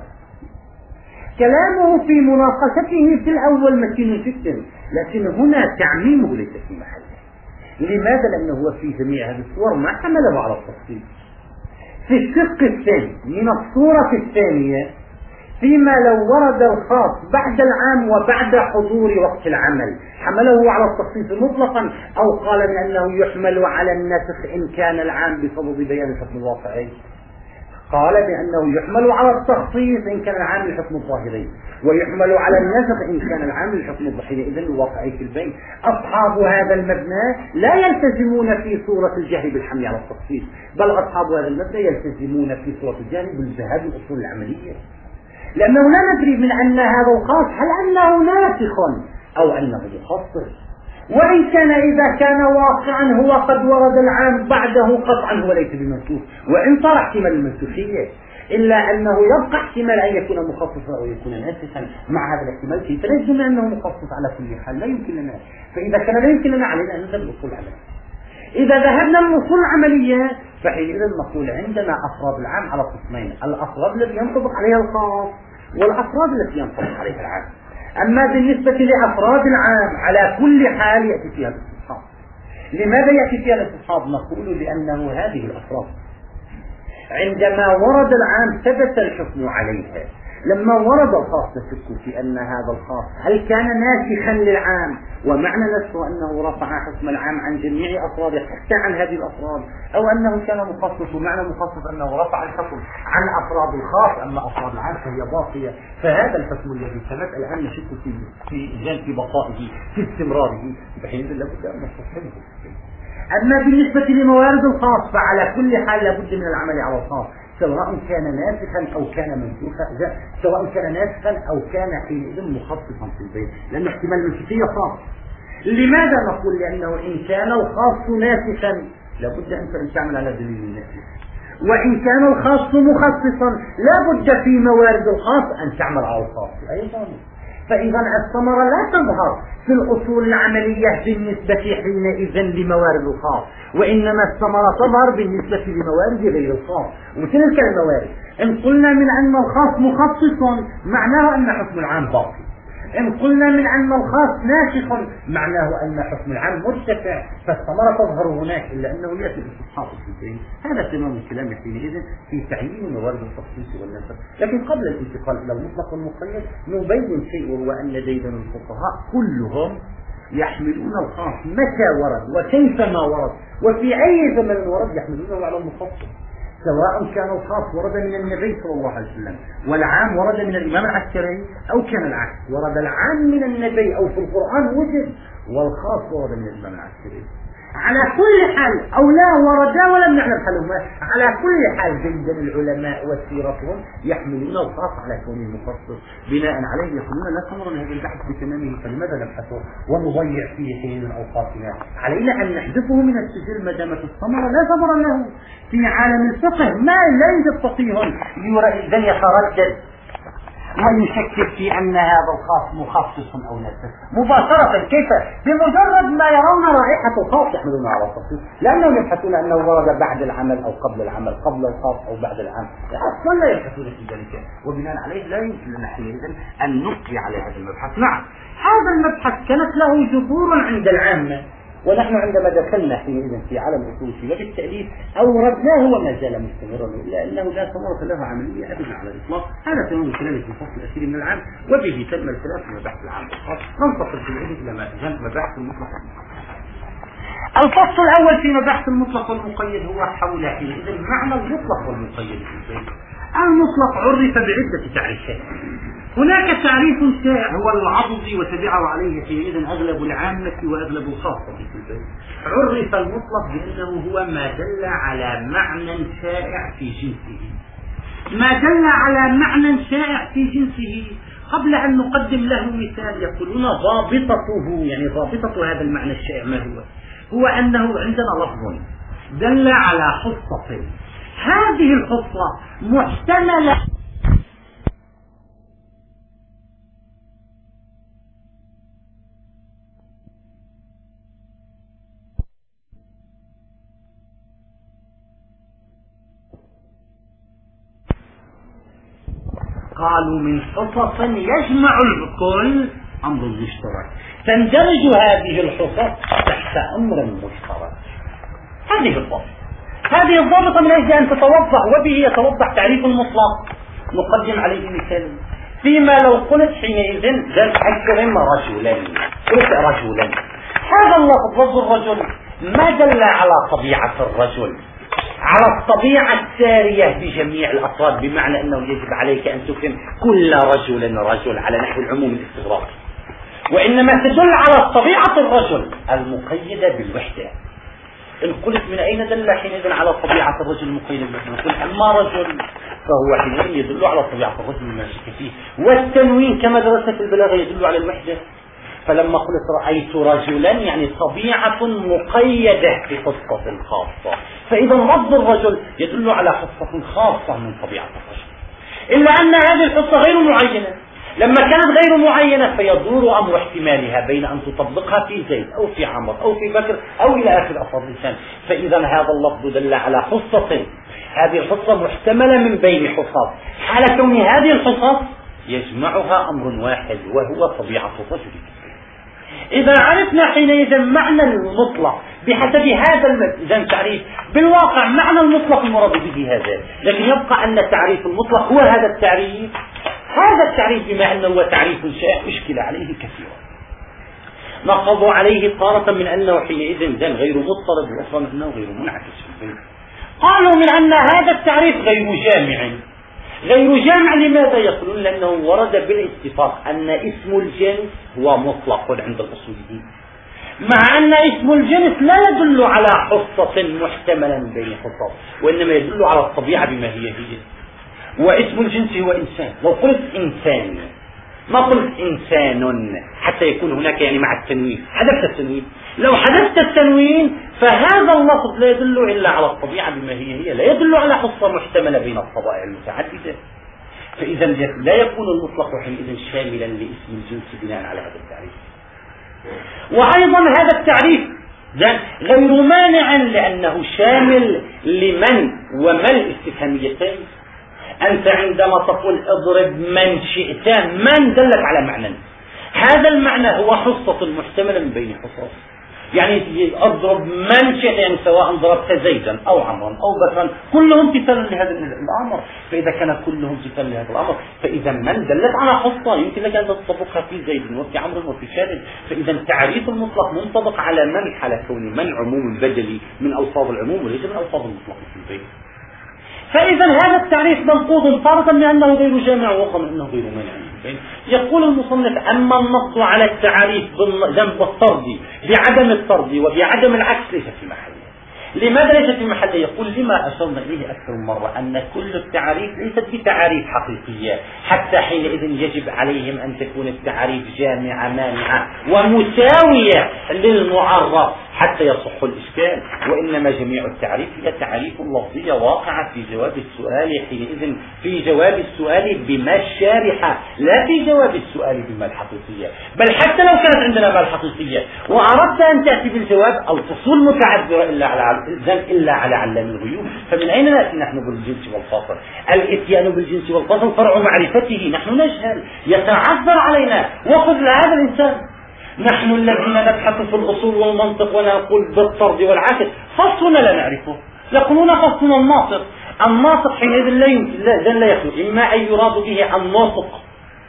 كلامه في مناقشته في الأول متين جدا، لكن هنا تعميمه ليس في محله. لماذا؟ لأنه هو في جميع هذه الصور ما حمله على التخصيص. في الشق الثاني من الصورة الثانية فيما لو ورد الخاص بعد العام وبعد حضور وقت العمل حمله على التخصيص مطلقا، أو قال بأنه يحمل على النسخ إن كان العام بسبب بيان الحكم الواقعي. قال بأنه يحمل على التخصيص إن كان العام الحكم الظاهري، ويحمل على النسخ إن كان العام الحكم الظاهري إذن الواقعي في البين. أصحاب هذا المبنى لا يلتزمون في صورة الجهل بالحمل على التخصيص، بل أصحاب هذا المبنى يلتزمون في صورة الجهل بالذهاب للأصول العملية، لأنه لا ندري من أن هذا الخاص هل أنه ناسخ أو أنه مخصص. وإن كان إذا كان واقعا هو قد ورد العام بعده قطعا هو ليس بمنسوخ، وإن صار احتمال المنسوخية، إلا أنه يبقى احتمال أن يكون مخصصا أو يكون ناسخا. مع هذا الاحتمال كيف نجزم أنه مخصص على كل حال؟ لا يمكن لنا. فإذا كان لا يمكن لنا علينا أن نذهب للأصول العملية. إذا ذهبنا للأصول العملية فحينئذ نقول عندنا أفراد العام على قسمين: الأفراد التي ينطبق عليها الخاص، والأفراد التي ينطبق عليها العام. أما بالنسبة لأفراد العام على كل حال يأتي فيها الاستصحاب. لماذا يأتي فيها الاستصحاب؟ نقول لأنه هذه الأفراد عندما ورد العام ثبت الحكم عليها، لما ورد الخاص نشك في أن هذا الخاص هل كان ناسخا للعام، ومعنى نسخه أنه رفع حكم العام عن جميع أفراده حتى عن هذه الأفراد، أو أنه كان مخصص، ومعنى مخصص أنه رفع الحكم عن أفراد الخاص، أما أفراد العام فهي باقية. فهذا الحكم الذي ثبت الآن نشك في بقائه في استمراره، بحيث لابد أن نستصحبه. أما بالنسبة لموارد الخاص فعلى كل حال لابد من العمل على الخاص، سواء كان ناسخا أو كان منسوخا، سواء كان ناسخا أو كان حينئذ مخصصا في البيت، لأن احتمال المنسوخية خاص. لماذا نقول؟ لأنه إن كان الخاص ناسخا لابد أن تعمل على دليل الناسخ، وإن كان الخاص مخصصا لابد في موارد الخاص أن تعمل على الخاص أيضا. فإذا الثمرة لا تظهر في الأصول العملية بالنسبة حينئذ لموارد الخاص، وإنما الثمرة تظهر بالنسبة لموارد غير الخاص. وتلك الموارد إن قلنا من أن الخاص مخصص معناه أن حكم العام باقي، إن قلنا من أن الخاص ناسخ معناه أن حكم العام مرتفع، فالثمرة تظهر هناك، إلا أنه يأتي بالاستصحاب الحكمين. هذا تمام الكلام حينئذ في تعيين موارد التخصيص والنسخ. لكن قبل الانتقال إلى المطلق والمقيد نبين شيء، وهو أن ديدن الفقهاء كلهم يحملون الخاص متى ورد وكيفما ورد وفي أي زمن ورد يحملونه على المخصص، سواء كان الخاص ورد من النبي صلى الله عليه وسلم والعام ورد من الإمام العسكري، أو كان العكس، ورد العام من النبي أو في القرآن وجد والخاص ورد من الإمام العسكري. على كل حال أو لا ورد ولم نعلم حالهما، على كل حال جدا العلماء وسيرتهم يحملون الخاص على كونه مخصص. بناء عليه يقولون لا ثمر لهذا البحث بتمامه، فلماذا نبحثه ونضيع فيه حين من أوقاتنا؟ علينا أن نحذفه من السجل ما دامت الثمرة لا ثمر له. في عالم الفقه ما لا يوجد فقيه إذا يتردد ويشكك في أن هذا الخاص مخصص أو نفسه مباشرة. كيف؟ بمجرد ما يرون رائحة الخاص يحملون على التخصيص، لأنهم يبحثون أنه ورد بعد العمل أو قبل العمل، قبل الخاص أو بعد العمل، أصلا لا يبحثون في ذلك، وبناء عليه لا يمكن لنا حينئذ أن نبقي على هذا المبحث. نعم، هذا المبحث كانت له جذور عند العامة، ونحن عندما دخلنا حينئذ في عالم الاصول وبالتاليف اوردناه وما زال مستمرا، الا انه لا ثمرة له عمليه ابدا على الاطلاق. هذا كان من خلال الفصل الاخير من العام، وبه تم الكلام في مباحث العام الخاص. ننتقل في العلم الى مباحث المطلق. الفصل الاول في مباحث المطلق والمقيد هو حول حينئذ معنى المطلق والمقيد في البيت. المطلق عرف بعدة تعريفات. هناك تعريف شائع هو العضدي وتبعه عليه حينئذ أغلب العامة وأغلب الخاصة في البيت. عرف المطلق بأنه هو ما دل على معنى شائع في جنسه. ما دل على معنى شائع في جنسه. قبل أن نقدم له مثال يقولون ضابطته، يعني ضابطة هذا المعنى الشائع ما هو؟ هو أنه عندنا لفظ دل على حصة، هذه الحصة محتملة قالوا من حصص يجمع الكل أمر مشترك، تندرج هذه الحصص تحت أمر مشترك. هذه الضابطة من أجل أن تتوضح، وبه يتوضح تعريف المطلق. نقدم عليه مثال. فيما لو قلت حينئذ أكرم رجلا، قلت رجلا، هذا اللفظ لفظ الرجل ما دل على طبيعة الرجل، على الطبيعة السارية بجميع الأفراد، بمعنى أنه يجب عليك أن تكرم كل رجل على نحو العموم الاستغراقي، وإنما تدل على طبيعة الرجل المقيدة بالوحدة. إن قلت من أين دل حينئذ على طبيعة الرجل المقيدة بالوحدة؟ نقول أما رجل فهو حينئذ يدل على طبيعة الرجل الماشي فيه، والتنوين كما درست في البلاغة يدل على الوحدة. فلما قلت رأيت رجلا يعني طبيعة مقيدة بخصة خاصة، فإذا لفظ الرجل يدل على خصة خاصة من طبيعة الرجل، إلا أن هذه الخصة غير معينة. لما كانت غير معينة فيدور أمر احتمالها بين أن تطبقها في زيد أو في عمر أو في بكر أو إلى آخر أفراد الإنسان. فإذا هذا اللفظ دل على خصة، هذه الخصة محتملة من بين حصص، حال كون هذه الحصص يجمعها أمر واحد وهو طبيعة الرجل. إذا عرفنا حينئذ معنى المطلق بحسب هذا التعريف، بالواقع معنى المطلق المراد به هذا، لكن يبقى أن تعريف المطلق هو هذا التعريف. هذا التعريف بما أنه هو تعريف شائع أشكل عليه كثيرا. نقضوا عليه طارة من أنه حينئذ غير مضطرد، وأخرى من أنه غير منعكس. قالوا من أن هذا التعريف غير جامع. لماذا؟ يقولون لأنه ورد بالاتفاق أن اسم الجنس هو مطلق عند الأصوليين، مع أن اسم الجنس لا يدل على حصة محتملة من بين حصص، وإنما يدل على الطبيعة بما هي. واسم الجنس هو إنسان. لو قلت إنسان ما قلت إنسان حتى يكون هناك يعني مع التنوين، حذفت التنوين. لو حذفت التنوين فهذا اللفظ لا يدل إلا على الطبيعة بما هي، لا يدل على حصة محتملة بين الطبائع المتعددة. فإذا لا يكون المطلق حينئذ شاملا لاسم الجنس بناء على هذا التعريف. وأيضا هذا التعريف غير مانع لأنه شامل لمن وما الاستفهاميتين. أنت عندما تقول اضرب من شئت، من دلت على معنى، هذا المعنى هو حصة محتملة من بين حصص. يعني اضرب من شئت، يعني سواء ضربت زيدا أو عمرا أو بكرا كلهم مثال لهذا الأمر. فإذا كان كلهم مثال لهذا الأمر فإذا من دلت على حصة يمكن لك أن تطبقها في زيد وفي عمرو وفي شارد. فإذا تعريف المطلق منطبق على من حال كون من عموم بدلي من ألفاظ العموم وليس من ألفاظ المطلق في البيت. فإذا هذا التعريف منقوض طارة لأنه غير جامع وأخرى من أنه غير مانع. يقول المصنف أما النص على التعريف بالطرد بعدم الطرد وبعدم العكس ليس في محله. لماذا ليس في محله؟ يقول لما أشرنا إليه أكثر من مرة أن كل التعريف ليست بتعريف حقيقية، حتى حينئذ يجب عليهم أن تكون التعريف جامعة مانعة ومساوية للمعرف، حتى يصح الإشكال. وإنما جميع التعريف هي تعريف لفظية واقعة في جواب السؤال، حينئذ في جواب السؤال بما الشارحة، لا في جواب السؤال بما الحقيقية. بل حتى لو كانت عندنا ما الحقيقية وأردت أن تأتي بالجواب، الفصول متعذرة إلا على علام الغيوب، فمن أين نأتي نحن بالجنس والفصل؟ الإتيان بالجنس والفصل فرع معرفته، نحن نجهل، يتعذر علينا. وخذ لهذا الإنسان، نحن الذين نبحث في الأصول والمنطق ونقول بالطرد والعكس، فصلنا لا نعرفه. يقولون فصلنا الناطق. الناطق حينئذ لا يخلو، إما أن يراد به الناطق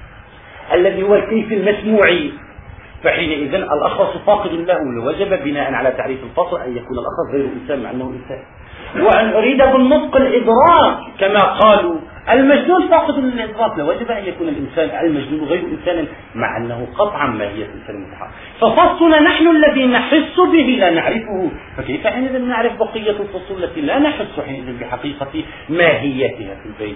الذي هو الكيف المسموعي، فحينئذ الأخرس فاقد له، وجب بناء على تعريف الفصل أن يكون الأخرس غير إنسان مع أنه إنسان. وأن أريد بالنطق الإدراك كما قالوا المجنون فاقد للإدراك، لوجب أن يكون الإنسان المجنون غير إنسان مع أنه قطعا ماهية الإنسان المتحرك. ففصلنا نحن الذي نحس به لا نعرفه، فكيف حينئذ نعرف بقية الفصول التي لا نحس حينئذ بحقيقة ماهيتها في البيت؟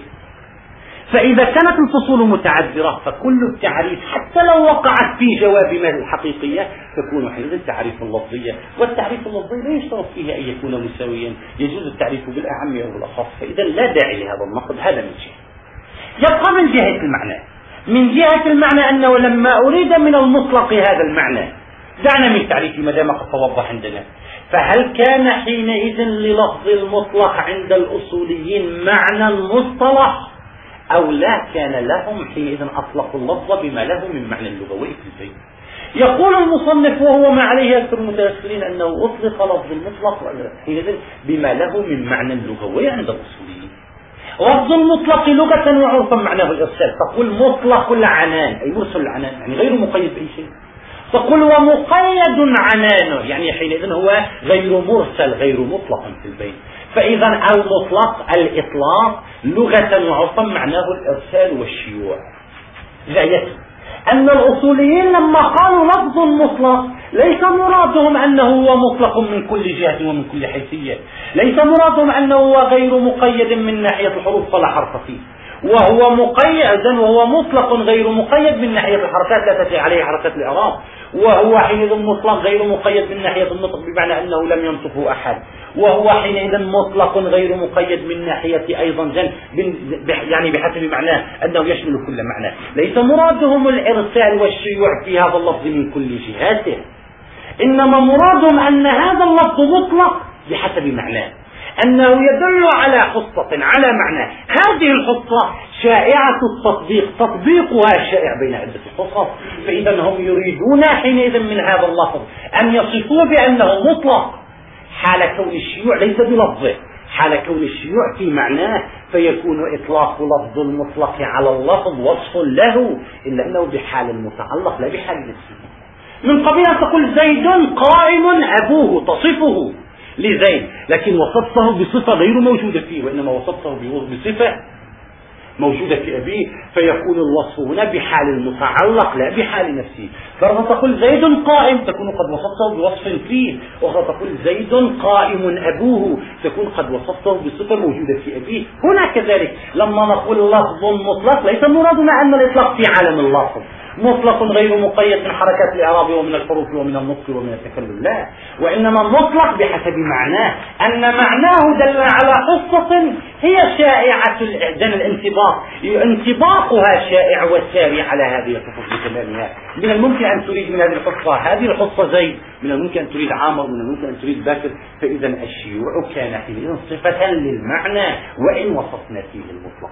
فإذا كانت الفصول متعذرة فكل التعريف حتى لو وقعت في جواب ما الحقيقية تكون حينئذ تعريف لفظية، والتعريف اللفظي لا يشترط فيه أن يكون مساويا، يجوز التعريف بالأعم أو بالأخص، فإذا لا داعي لهذا النقد. هذا من جهة. يبقى من جهة المعنى، من جهة المعنى أنه لما أريد من المطلق هذا المعنى، دعنا من تعريف ما دام قد توضح عندنا، فهل كان حينئذ للفظ المطلق عند الأصوليين معنى مصطلح أو لا كان لهم حينئذ أطلقوا اللفظ بما له من معنى اللغوي في البيت؟ يقول المصنف وهو ما عليه أكثر المتأخرين أنه أطلق لفظ المطلق حينئذ بما له من معنى اللغوي عند الأصوليين. لفظ المطلق لغة وعرفا معناه الإرسال، تقول مطلق العنان أي مرسل العنان، يعني غير مقيد بأي شيء. تقول ومقيد عنانه، يعني حينئذ هو غير مرسل غير مطلق في البيت. فإذا المطلق الإطلاق لغة وعرفا معناه الإرسال والشيوع. غايته أن الأصوليين لما قالوا لفظ مطلق ليس مرادهم أنه هو مطلق من كل جهة ومن كل حيثية، ليس مرادهم أنه هو غير مقيد من ناحية الحروف فلا حرف فيه، وهو مقيد وهو مطلق غير مقيد من ناحية الحركات لا تأتي عليه حركات الإعراب، وهو حينئذ مطلق غير مقيد من ناحية النطق بمعنى أنه لم ينطقه أحد، وهو حينئذ مطلق غير مقيد من ناحية أيضا يعني بحسب معناه أنه يشمل كل معنى. ليس مرادهم الإرسال والشيوع في هذا اللفظ من كل جهاته، إنما مرادهم أن هذا اللفظ مطلق بحسب معناه، أنه يدل على خصة على معنى، هذه الخصة شائعة التطبيق، تطبيقها شائع بين عدة خصص، فإذا هم يريدون حينئذ من هذا اللفظ أن يصفوه بأنه مطلق حال كون الشيوع ليس بلفظه، حال كون الشيوع في معناه، فيكون إطلاق لفظ المطلق على اللفظ وصف له، إلا أنه بحال المتعلق لا بحال نفسه. من قبيل أن تقول زيد قائم أبوه، تصفه لزيد، لكن وصفته بصفة غير موجودة فيه، وإنما وصفته بصفة موجودة في أبيه، فيكون الوصف هنا بحال المتعلق لا بحال نفسه. فرة تقول زيد قائم تكون قد وصفته بوصف فيه، وأخرى تقول زيد قائم أبوه تكون قد وصفته بصفة موجودة في أبيه. هنا كذلك لما نقول لفظ مطلق ليس مرادنا أن الإطلاق في عالم اللفظ مطلق غير مقيد من حركات الإعراب ومن الحروف ومن النطق ومن التكلم، لا، وإنما مطلق بحسب معناه، أن معناه دل على خصة هي شائعة الانطباق، انطباقها شائع وساري على هذه الخصوص بتمامها. من الممكن أن تريد من هذه الخصة هذه الخصة زيد، من الممكن أن تريد عامر، من الممكن أن تريد باكر، فإذا الشيوع كان حينئذ صفة للمعنى وإن وصفنا فيه المطلق.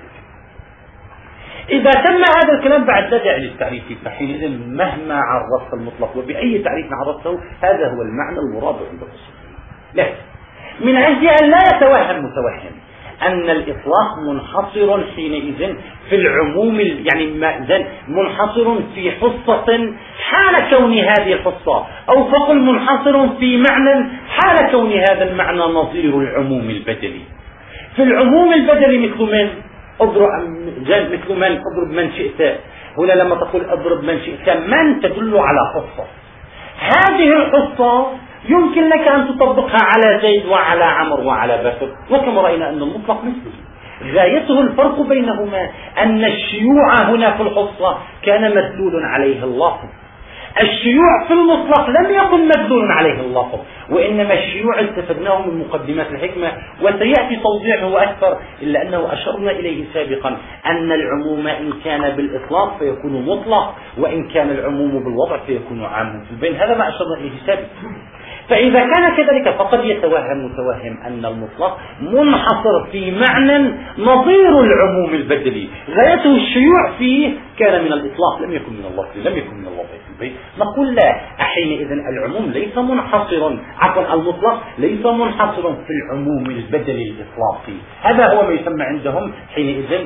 إذا تم هذا الكلام بعد لا داعي للتعريف، فحينئذ مهما عرفت المطلق وبأي تعريف عرفته هذا هو المعنى المراد عند الأصوليين. لكن من أجل أن لا يتوهم متوهم أن الإطلاق منحصر حينئذ في العموم، يعني منحصر في حصة حال كون هذه الحصة، أو فقل منحصر في معنى حال كون هذا المعنى نظير العموم البدلي. في العموم البدلي مثل من مثل من اضرب من شئت، هنا لما تقول اضرب من شئت من تدل على حصة، هذه الحصة يمكن لك أن تطبقها على زيد وعلى عمر وعلى بكر، وكما رأينا أن المطلق مثله. غايته الفرق بينهما أن الشيوع هنا في الحصة كان مدلول عليه اللفظ، الشيوع في المطلق لم يكن مدلول عليه اللفظ، وإنما الشيوع استفدناه من مقدمات الحكمة، وسيأتي توضيحه أكثر، إلا أنه أشرنا إليه سابقا أن العموم إن كان بالإطلاق فيكون مطلق، وإن كان العموم بالوضع فيكون عام في البين. هذا ما أشرنا إليه سابقا. فإذا كان كذلك فقد يتوهم متوهم أن المطلق منحصر في معنى نظير العموم البدلي، غايته الشيوع فيه كان من الإطلاق، لم يكن من اللفظ، لم يكن من الوضع في البيت. نقول لا، حينئذ العموم ليس منحصرا، عفوا المطلق ليس منحصرا في العموم البدلي الإطلاقي. هذا هو ما يسمى عندهم حينئذ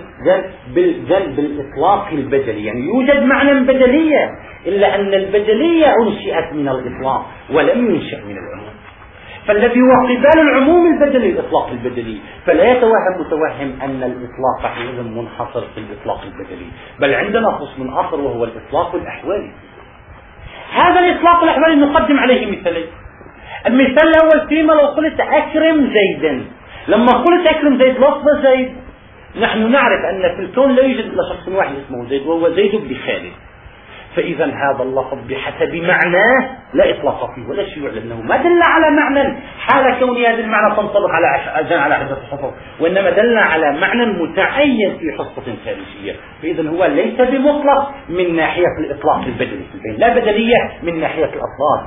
بالإطلاق البدلي، يعني يوجد معنى بدلية، إلا أن البدلية أنشئت من الإطلاق ولم ينشأ من العموم. فالذي هو قبال العموم البدلي الإطلاق البدلي، فلا يتوهم متوهم أن الإطلاق حينئذ منحصر في الإطلاق البدلي، بل عندنا فصل آخر وهو الإطلاق الأحوالي. هذا الإطلاق الأحوالي نقدم عليه مثالين. المثال الأول فيما لو قلت أكرم زيدا، لما قلت أكرم زيد لفظ زيد، نحن نعرف أن في الكون لا يوجد إلا شخص واحد اسمه زيد وهو زيد بن خالد، فإذا هذا اللفظ بحسب معناه لا إطلاق فيه ولا شيوع، لأنه ما دل على معنى حال كون هذا المعنى تنطبق على عدة حصص، وإنما دل على معنى متعين في حصة ثالثية. فإذا هو ليس بمطلق من ناحية الإطلاق البدلي في البين، لا بدلية من ناحية الأفراد.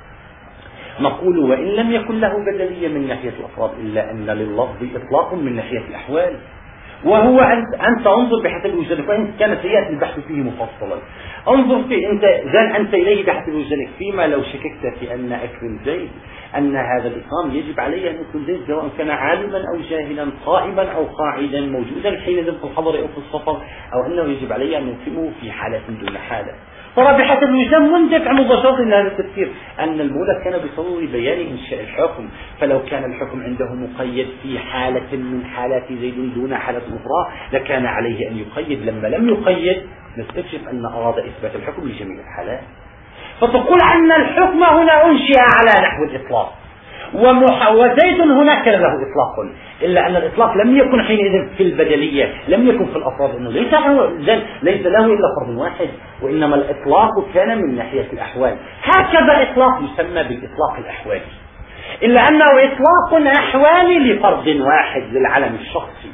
نقول وإن لم يكن له بدلية من ناحية الأفراد، إلا أن لللفظ إطلاق من ناحية الأحوال، وهو أنت انظر بحسب وجدك، وإن كان سيأتي البحث فيه مفصلا. انظر في أنت إليه بحسب وجدك، فيما لو شككت في أن أكرم زيد أن هذا الإكرام يجب عليه أن يكون زيد سواء كان عالما أو جاهلا، قائما أو قاعدا، موجودا حين في الحضر أو في السفر، أو أنه يجب عليه أن يقيمه في حالة دون حالة. ترى بحسب الوجدان مندفع مباشرة إلى هذا التفكير أن المولى كان بصدد بيان إنشاء الحكم، فلو كان الحكم عنده مقيد في حالة من حالات زيد دون حالة أخرى لكان عليه أن يقيد. لما لم يقيد نستكشف أن أراد إثبات الحكم لجميع الحالات، فتقول أن الحكم هنا أنشئ على نحو الإطلاق، وزيد هنا كان له إطلاق، إلا أن الإطلاق لم يكن حينئذ في البدلية، لم يكن في الأفراد، إنه ليس له إلا فرد واحد، وإنما الإطلاق كان من ناحية الأحوال. هكذا إطلاق يسمى بالإطلاق الأحوالي، إلا أنه إطلاق أحوالي لفرد واحد للعلم الشخصي.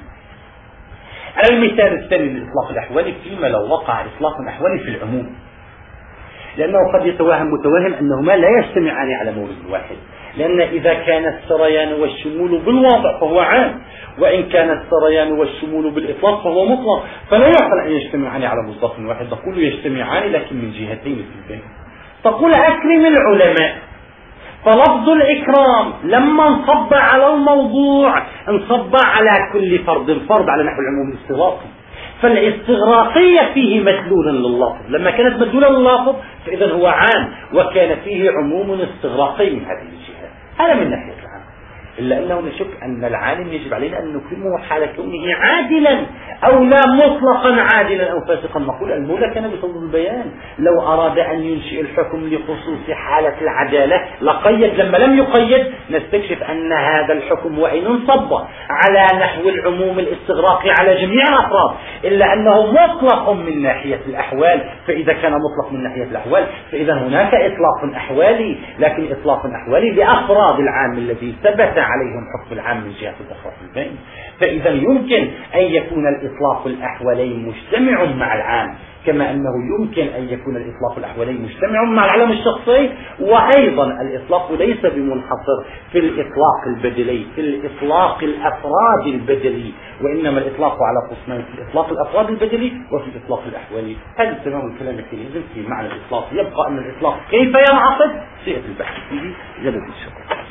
المثال الثاني للإطلاق الأحوالي فيما لو وقع إطلاق أحوالي في العموم، لأنه قد يتوهم متوهم أنهما لا يجتمعان على مورد واحد، لأن إذا كان السريان والشمول بالوضع فهو عام، وإن كان السريان والشمول بالإطلاق فهو مطلق، فلا يعقل أن يجتمعان على مصداق واحد. نقول يجتمعان لكن من جهتين في البين. تقول أكرم العلماء، فلفظ الإكرام لما انصب على الموضوع انصب على كل فرد على نحو العموم الاستغراقي، فالاستغراقية فيه مدلولا لللفظ، لما كانت مدلولا لللفظ فإذا هو عام، وكان فيه عموم استغراقي من هذه الجهة. هذا من ناحية العام، إلا أنه نشك أن العالم يجب علينا أن نكرمه حال كونه عادلا أو لا مطلقا عادلا أو فاسقا. نقول المولى كان بصدد البيان، لو أراد أن ينشئ الحكم لخصوص حالة العدالة لقيد، لما لم يقيد نستكشف أن هذا الحكم وإن انصب على نحو العموم الاستغراقي على جميع الأفراد، إلا أنه مطلق من ناحية الأحوال. فإذا كان مطلق من ناحية الأحوال فإذا هناك إطلاق أحوالي، لكن إطلاق أحوالي لأفراد العام الذي ثبت عليهم حكم العام من جهة الأخرى في البين. فإذا يمكن أن يكون الإطلاق الأحوالي مجتمع مع العام، كما أنه يمكن أن يكون الإطلاق الأحوالي مجتمع مع العلم الشخصي. وأيضا الإطلاق ليس بمنحصر في الإطلاق البدلي، في الإطلاق الأفراد البدلي، وإنما الإطلاق على قسمين، في الإطلاق الأفراد البدلي وفي الإطلاق الأحوالي. هذا تمام الكلام في معنى الإطلاق. يبقى أن الإطلاق كيف ينعقد سيأتي البحث فيه جلد الشكر.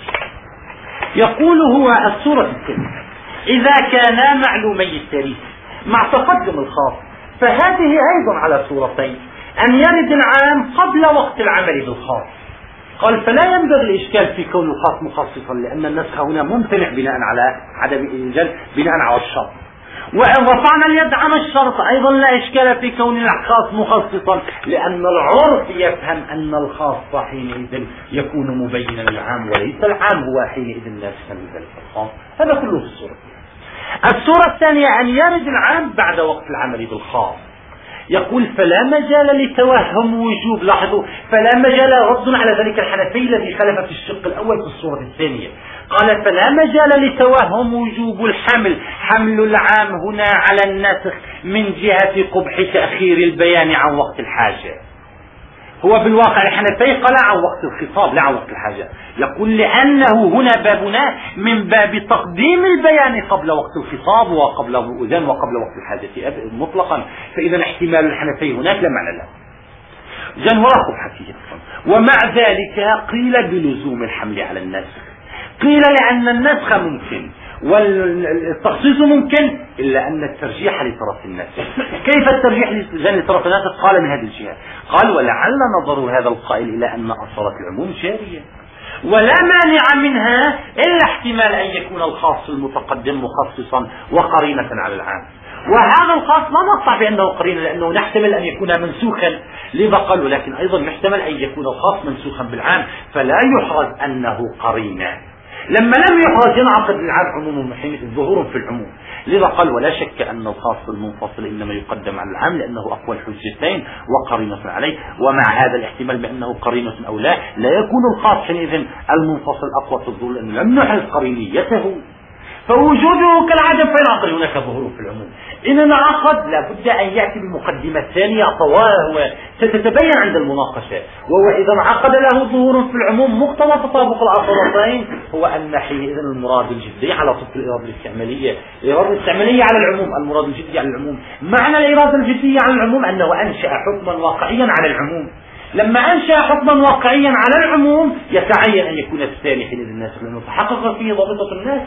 يقول هو الصورة الثانية إذا كانا معلومي التاريخ مع تقدم الخاص، فهذه أيضا على صورتين: أن يرد العام قبل وقت العمل بالخاص. قال فلا ينبغي الإشكال في كون الخاص مخصصا، لأن النسخ هنا ممتنع بناء على عدم الإنجاز بناء على الشرط، وإن رفعنا اليد عن الشرط أيضا لا إشكال في كون الخاص مخصصا، لأن العرف يفهم أن الخاص حينئذ يكون مبينا للعام، وليس العام هو حينئذ ناسخا لذلك الخاص. هذا كله في الصورة. الصورة الثانية أن يرد العام بعد وقت العمل بالخاص. يقول فلا مجال لتوهم وجوب. لاحظوا، فلا مجال رد على ذلك الحنفي الذي خلف في الشق الأول في الصورة الثانية. قال فلا مجال لتوهم وجوب الحمل، حمل العام هنا على الناسخ من جهة قبح تأخير البيان عن وقت الحاجة. هو بالواقع الحنفي قال عن وقت الخطاب لا عن وقت الحاجة. يقول لأنه هنا بابنا من باب تقديم البيان قبل وقت الخطاب وقبل وقت الحاجة مطلقا. فإذا احتمال الحنفي هناك لا معنى له إذن ولا قبح فيه. ومع ذلك قيل بلزوم الحمل على الناسخ، قيل لأن النسخ ممكن والتخصيص ممكن إلا أن الترجيح لطرف الناسخ. كيف الترجيح لطرف الناسخ؟ قال من هذه الجهة، قال ولعل نظر هذا القائل إلى أن أصالة العموم جارية ولا مانع منها إلا احتمال أن يكون الخاص المتقدم مخصصا وقرينة على العام، وهذا الخاص لا نقطع بأنه قرينة لأنه نحتمل أن يكون منسوخا لبقل، ولكن أيضا نحتمل أن يكون الخاص منسوخا بالعام فلا يحرز أنه قرينة. لما لم يحرز ينعقد العام عموم ظهور في العموم. لذا قال ولا شك أن الخاص المنفصل إنما يقدم على العام لأنه أقوى الحجتين وقرينة عليه. ومع هذا الاحتمال بأنه قرينة أو لا يكون الخاص حينئذ المنفصل أقوى في الظهور لأنه لم نحرز قرينيته، فوجوده كالعدم فينعقد هناك ظهور في العموم. إن انعقد لابد أن يأتي بمقدمة ثانية ستتبين عند المناقشة، وهو إذا انعقد له ظهور في العموم مقتضى تطابق العصرتين هو أن حينئذ المراد الجدي على طبق الإرادة الاستعمالية، الإرادة الاستعمالية على العموم، المراد الجدي على العموم. معنى الإرادة الجدية على العموم أنه أنشأ حكما واقعيا على العموم. لما أنشأ حكما واقعيا على العموم يتعين أن يكون الثاني حينئذ الناسخ لأنه تحقق فيه ضابطة الناسخ.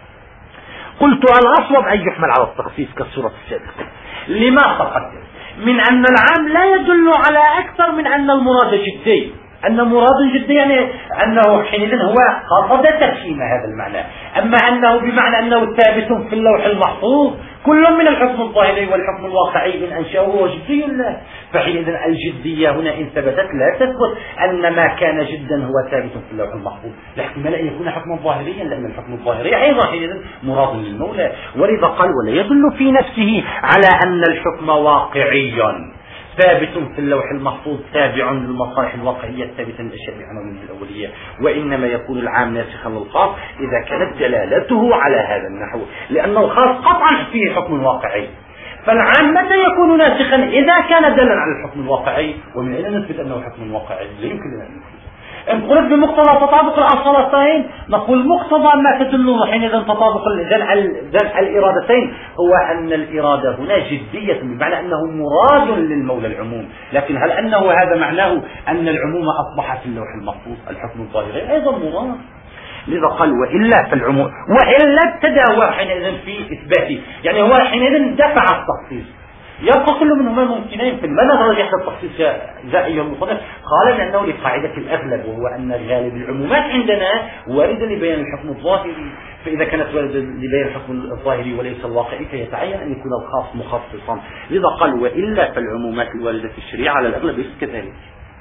قلت الأصوب أن يحمل على التخصيص كالصورة السابقة لما تقدم من أن العام لا يدل على أكثر من أن المراد جدي، أن مراد جدي يعني أنه حينئذ هو قصد تفهيم هذا المعنى. أما أنه بمعنى أنه ثابت في اللوح المحفوظ كل من الحكم الظاهري والحكم الواقعي إن أنشأه هو جدي له، فحينئذ الجدية هنا إن ثبتت لا تثبت أن ما كان جدا هو ثابت في اللوح المحفوظ، لاحتمال أن يكون حكما ظاهريا لأن الحكم الظاهري أيضا حينئذ مراد للمولى. ولذا قال ولا يدل في نفسه على أن الحكم واقعي ثابت في اللوح المحفوظ تابع للمصالح الواقعية الثابتة للأشياء بعناوينها الأولية، وإنما يكون العام ناسخا للخاص إذا كانت دلالته على هذا النحو، لأن الخاص قطعا فيه حكم واقعي. فالعام متى يكون ناسخا؟ إذا كان دلا على الحكم الواقعي. ومن أين نثبت أنه حكم واقعي؟ لا يمكن لنا أن نثبت. إن قلت بمقتضى تطابق الأصالتين نقول مقتضى ما تدل حينئذ تطابق الإرادتين هو أن الإرادة هنا جدية بمعنى أنه مراد للمولى العموم، لكن هل أنه هذا معناه أن العموم أصبح في اللوح المحفوظ الحكم الظاهري أيضا مراد. لذا قال وإلا فالعموم وإلا ابتدى هو حينئذ في إثباته، يعني هو حينئذ دفع التخصيص. يبقى كل منهما ممكنين في الماذا رجح التخصيص ذا أيها المخالف؟ قال لأنه لقاعدة الأغلب وهو أن غالب العمومات عندنا واردة لبيان الحكم الظاهري، فإذا كانت واردة لبيان الحكم الظاهري وليس الواقعي فيتعين أن يكون الخاص مخصصا. لذا قال وإلا فالعمومات الواردة في الشريعة على الأغلب ليست كذلك.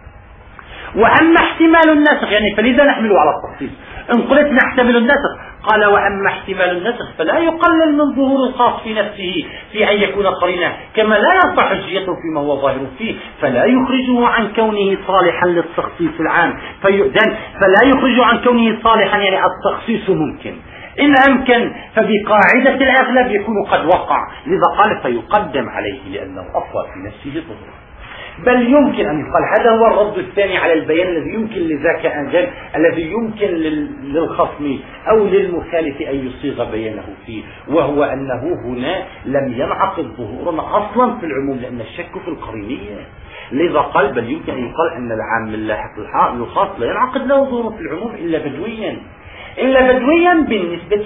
وأما احتمال النسخ يعني فلذا نحمله على التخصيص. إن قلت نحتمل النسخ قال وأما احتمال النسخ فلا يقلل من ظهور الخاص في نفسه في أن يكون قرينة كما لا يرفع حجيته فيما هو ظاهر فيه، فلا يخرجه عن كونه صالحا للتخصيص العام فلا يخرجه عن كونه صالحا يعني التخصيص ممكن إن أمكن فبقاعدة الأغلب يكون قد وقع. لذا قال فيقدم عليه لأنه أقوى في نفسه ظهور. بل يمكن أن يقال هذا هو الرد الثاني على البيان الذي يمكن لذاك أنجل الذي يمكن للخصم أو للمخالف أن يصيغ بيانه فيه، وهو أنه هنا لم ينعقد ظهورا أصلا في العموم لأن الشك في القرينية. لذا قال بل يمكن أن يقال أن العام من لاحق الخاص لا ينعقد له ظهور في العموم إلا بدويا بالنسبة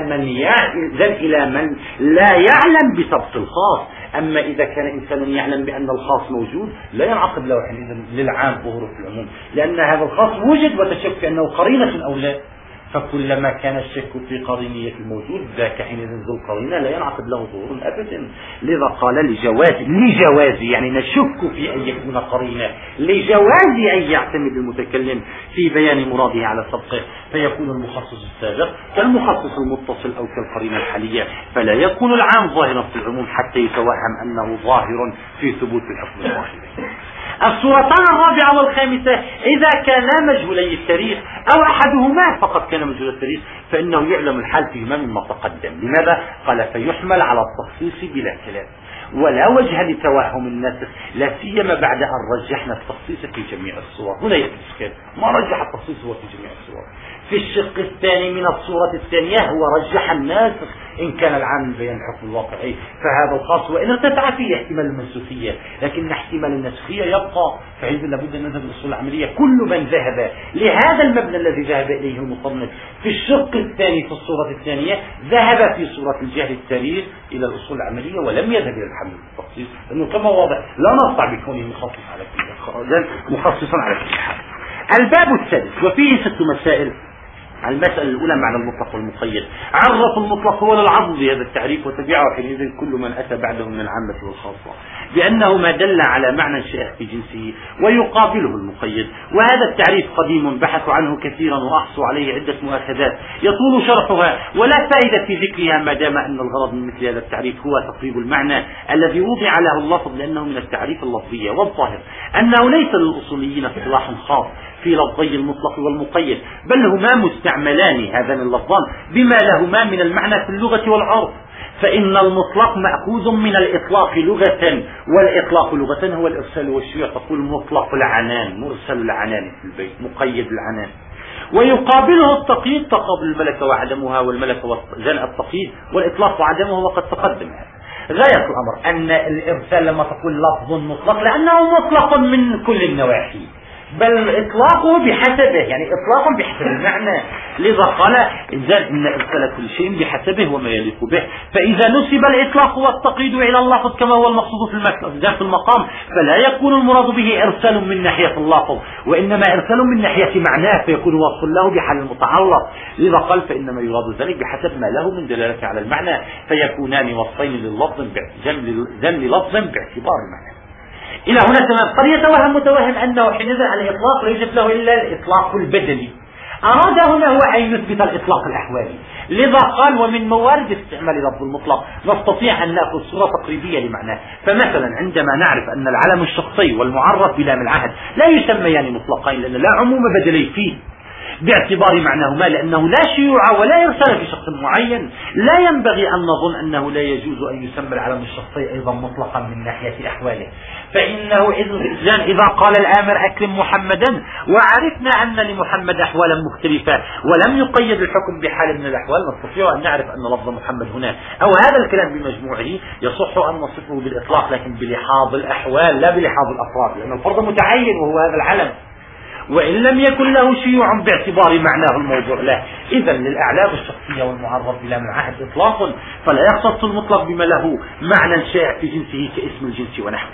إلى من لا يعلم بسبق الخاص. أما إذا كان إنسان يعلم بأن الخاص موجود لا ينعقد له للعام ظهوره في العموم لأن هذا الخاص وجد وتشك أنه قرينة أو لا، فكلما كان الشك في قرينية الموجود ذاك حينئذ ذو القرينة لا ينعقد له ظهور أبدا. لذا قال لجواز يعني نشك في أن يكون قرينة، لجواز أن يعتمد المتكلم في بيان مراده على سبقه، فيكون المخصص السابق كالمخصص المتصل أو كالقرينة الحالية، فلا يكون العام ظاهرا في العموم حتى يتوهم أنه ظاهر في ثبوت الحكم الظاهري. الصورتان الرابعة والخامسة إذا كانا مجهولي التاريخ أو أحدهما فقط كان مجهول التاريخ فإنه يعلم الحال فيهما مما تقدم. لماذا؟ قال فيحمل على التخصيص بلا كلام، ولا وجه لتوهم الناسخ، لا سيما بعد أن رجحنا التخصيص في جميع الصور. هنا يأتي الإشكال، ما رجح التخصيص هو في جميع الصور. في الشق الثاني من الصورة الثانية هو رجح الناسخ إن كان العام من بيان الحكم الواقعي، فهذا الخاص وإن ارتفع فيه احتمال المنسوخية لكن احتمال النسخية يبقى، فإذا لابد أن نذهب للأصول العملية. كل من ذهب لهذا المبنى الذي ذهب إليه المصنف في الشق الثاني في الصورة الثانية ذهب في صورة الجهل التاريخ إلى الأصول العملية ولم يذهب إلى الحمل التخصيص، لأنه كما واضح لا نصع بكونه مخصص على كل مخصصا على كل حال. الباب الثالث وفيه 6 مسائل. المسألة الأولى معنى المطلق والمقيد. عرف المطلق هو للعضد بهذا التعريف وتبعه حينئذ كل من أتى بعده من العامة والخاصة بأنه ما دل على معنى شائع في جنسه ويقابله المقيد. وهذا التعريف قديم بحثوا عنه كثيرا وأحصوا عليه عدة مؤاخذات يطول شرحها ولا فائدة في ذكرها ما دام أن الغرض من مثل هذا التعريف هو تقريب المعنى الذي وضع له اللفظ لأنه من التعريف اللفظية. والظاهر أنه ليس للأصوليين اصطلاح خاص في لفظي المطلق والمقيد، بل هما مستعملان هذان اللفظان بما لهما من المعنى في اللغة والعرف. فإن المطلق مأخوذ من الإطلاق لغة، والإطلاق لغة هو الإرسال والشيوع. تقول مطلق العنان، مرسل العنان في البيت، مقيد العنان. ويقابله التقييد، تقابل الملكة وعدمها، والملكة زن التقييد والإطلاق وعدمه وقد تقدم هذا. غاية الأمر أن الإرسال لما تقول لفظ مطلق لأنه مطلق من كل النواحي، بل إطلاقه بحسبه، يعني إطلاق بحسب المعنى. لذا قال إن إرسال كل شيء بحسبه وما يليق به. فإذا نسب الإطلاق والتقييد إلى اللفظ كما هو المقصود في المقام فلا يكون المراد به إرسال من ناحية اللفظ، وإنما إرسال من ناحية معناه فيكون وصف له بحال المتعلق. لذا قال فإنما يراد ذلك بحسب ما له من دلالة على المعنى، فيكونان وصفين لللفظ ذم لفظ باعتبار المعنى. إلى هنا تمام. قد يتوهم متوهم أنه حينئذ الإطلاق لا يوجد له إلا الإطلاق البدلي. أراد هنا هو أن يثبت الإطلاق الأحوالي. لذا قال ومن موارد استعمال لفظ المطلق نستطيع أن نأخذ صورة تقريبية لمعناه. فمثلا عندما نعرف أن العلم الشخصي والمعرف بلام العهد لا يسميان مطلقين لأن لا عموم بدلي فيه باعتبار معناهما، لأنه لا شيوع ولا إرسال في شخص معين. لا ينبغي أن نظن أنه لا يجوز أن يسمى العلم الشخصي أيضا مطلقا من ناحية أحواله. فإنه إذا قال الآمر أكرم محمدا وعرفنا أن لمحمد أحوالا مختلفة ولم يقيد الحكم بحال من الأحوال، نستطيع أن نعرف أن لفظ محمد هنا أو هذا الكلام بمجموعه يصح أن نصفه بالإطلاق لكن بلحاظ الأحوال لا بلحاظ الأفراد، لأن الفرد متعين وهو هذا العلم، وإن لم يكن له شيوع باعتبار معناه الموضوع له. إذا للأعلام الشخصية والمعرف بلام العهد إطلاق، فلا يختص المطلق بما له معنى شائع في جنسه كاسم الجنس ونحوه.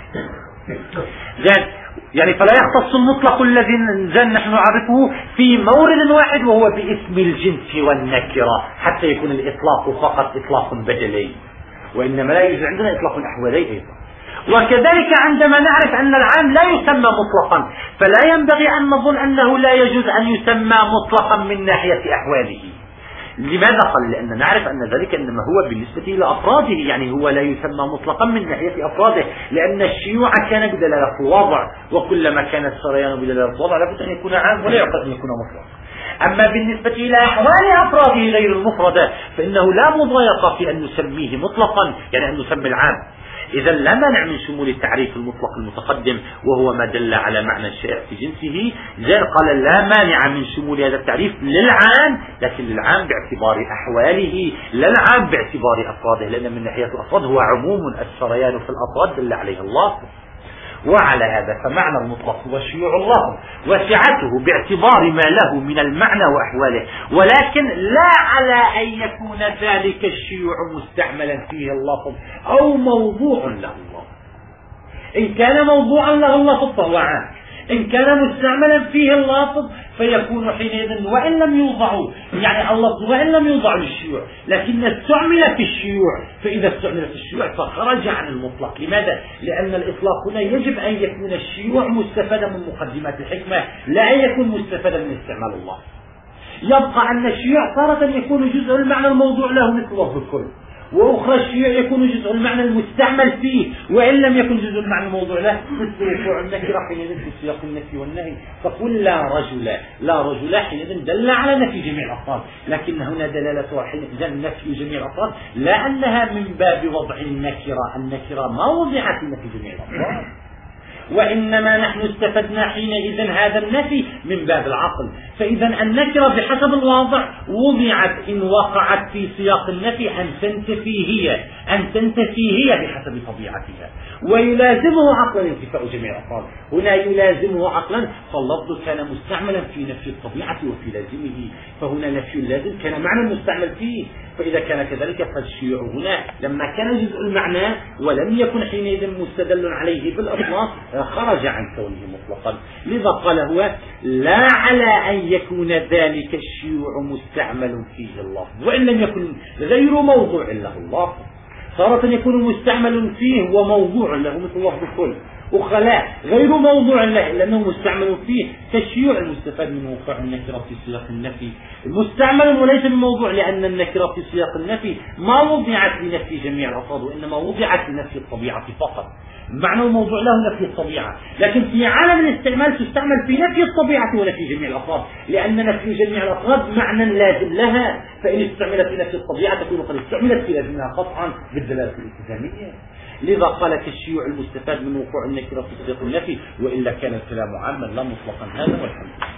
يعني فلا يختص المطلق الذي نحن نعرفه في مورد واحد وهو باسم الجنس والنكرة حتى يكون الإطلاق فقط إطلاق بدلي، وإنما لا يوجد عندنا إطلاق أحوالي أيضا. وكذلك عندما نعرف أن العام لا يسمى مطلقا فلا ينبغي أن نظن أنه لا يجوز أن يسمى مطلقا من ناحية أحواله. لماذا قال؟ لأن نعرف أن ذلك إنما هو بالنسبة إلى أفراده، يعني هو لا يسمى مطلقا من ناحية أفراده لأن الشيوع كان بدلالة الوضع، وكلما كان السريان بدلالة الوضع لابد أن يكون عام ولا يعقد أن يكون مطلق. أما بالنسبة إلى أحوال أفراده غير المفردة فإنه لا مضايقة في أن نسميه مطلقا، يعني أن نسمي العام. إذا لا مانع من شمول التعريف المطلق المتقدم وهو ما دل على معنى شائع في جنسه. قال لا مانع من شمول هذا التعريف للعام، لكن للعام باعتبار أحواله لا العام باعتبار أفراده، لأن من ناحية الأفراد هو عموم السريان في الأفراد دل عليه الله. وعلى هذا فمعنى المطلق هو شيوع اللفظ وسعته باعتبار ما له من المعنى وأحواله، ولكن لا على أن يكون ذلك الشيوع مستعملا فيه اللفظ أو موضوع له اللفظ. إن كان موضوعا له اللفظ فهو عام، إن كان مستعملا فيه اللفظ فيكون حينئذ وإن لم يوضعوا، يعني اللفظ وإن لم يوضع للشيوع لكن استعمل في الشيوع، فإذا استعمل في الشيوع فخرج عن المطلق. لماذا؟ لأن الإطلاق هنا يجب أن يكون الشيوع مستفادا من مقدمات الحكمة، لا أن يكون مستفادا من استعمال الله. يبقى أن الشيوع تارة يكون جزء المعنى الموضوع له مثل لفظ الكل، وأخرى الشيوع يكون جزء المعنى المستعمل فيه وإن لم يكن جزء المعنى الموضوع له، مثل وقوع النكرة حينئذ في سياق النفي والنهي. فقل لا رجل حينئذ دل على نفي جميع الأفراد، لكن هنا دلالتها حينئذ نفي جميع الأفراد، لا أنها من باب وضع النكرة ما وضعت لنفي جميع الأفراد، وإنما نحن استفدنا حينئذ هذا النفي من باب العقل. فإذا النكرة بحسب الواضع وضعت إن وقعت في سياق النفي أن تنتفي هي بحسب طبيعتها، ويلازمه عقلا انتفاء جميع الأفراد. هنا يلازمه عقلا، فاللفظ كان مستعملا في نفي الطبيعة وفي لازمه، فهنا نفي اللازم كان معنى مستعمل فيه. فإذا كان كذلك فالشيوع هنا لما كان جزء المعنى ولم يكن حينئذ مستدل عليه بالإطلاق خرج عن كونه مطلقا. لذا قال هو لا على أن يكون ذلك الشيوع مستعمل فيه اللفظ وإن لم يكن غير موضوع له اللفظ. تارة يكون مستعمل فيه وموضوع له مثل لفظ الكل، وخلاء غير موضوع له لأنه مستعمل فيه كالشيوع المستفاد من وقوع النكرة في سياق النفي، مستعمل وليس بموضوع، لأن النكرة في سياق النفي ما وضعت لنفي جميع الأفراد وإنما وضعت لنفي الطبيعة فقط. معنى الموضوع له نفي الطبيعة، لكن في عالم الاستعمال تستعمل في نفي الطبيعة ونفي جميع الأفراد، لأن نفي جميع الأفراد معنى لازم لها، فإن استعملت في نفي الطبيعة تكون قد استعملت في لازمها قطعا بالدلالة الالتزامية. لذا قال كالشيوع المستفاد من وقوع النكرة في سياق النفي، وإلا كان الكلام عاما لا مطلقا. هذا والحمد لله.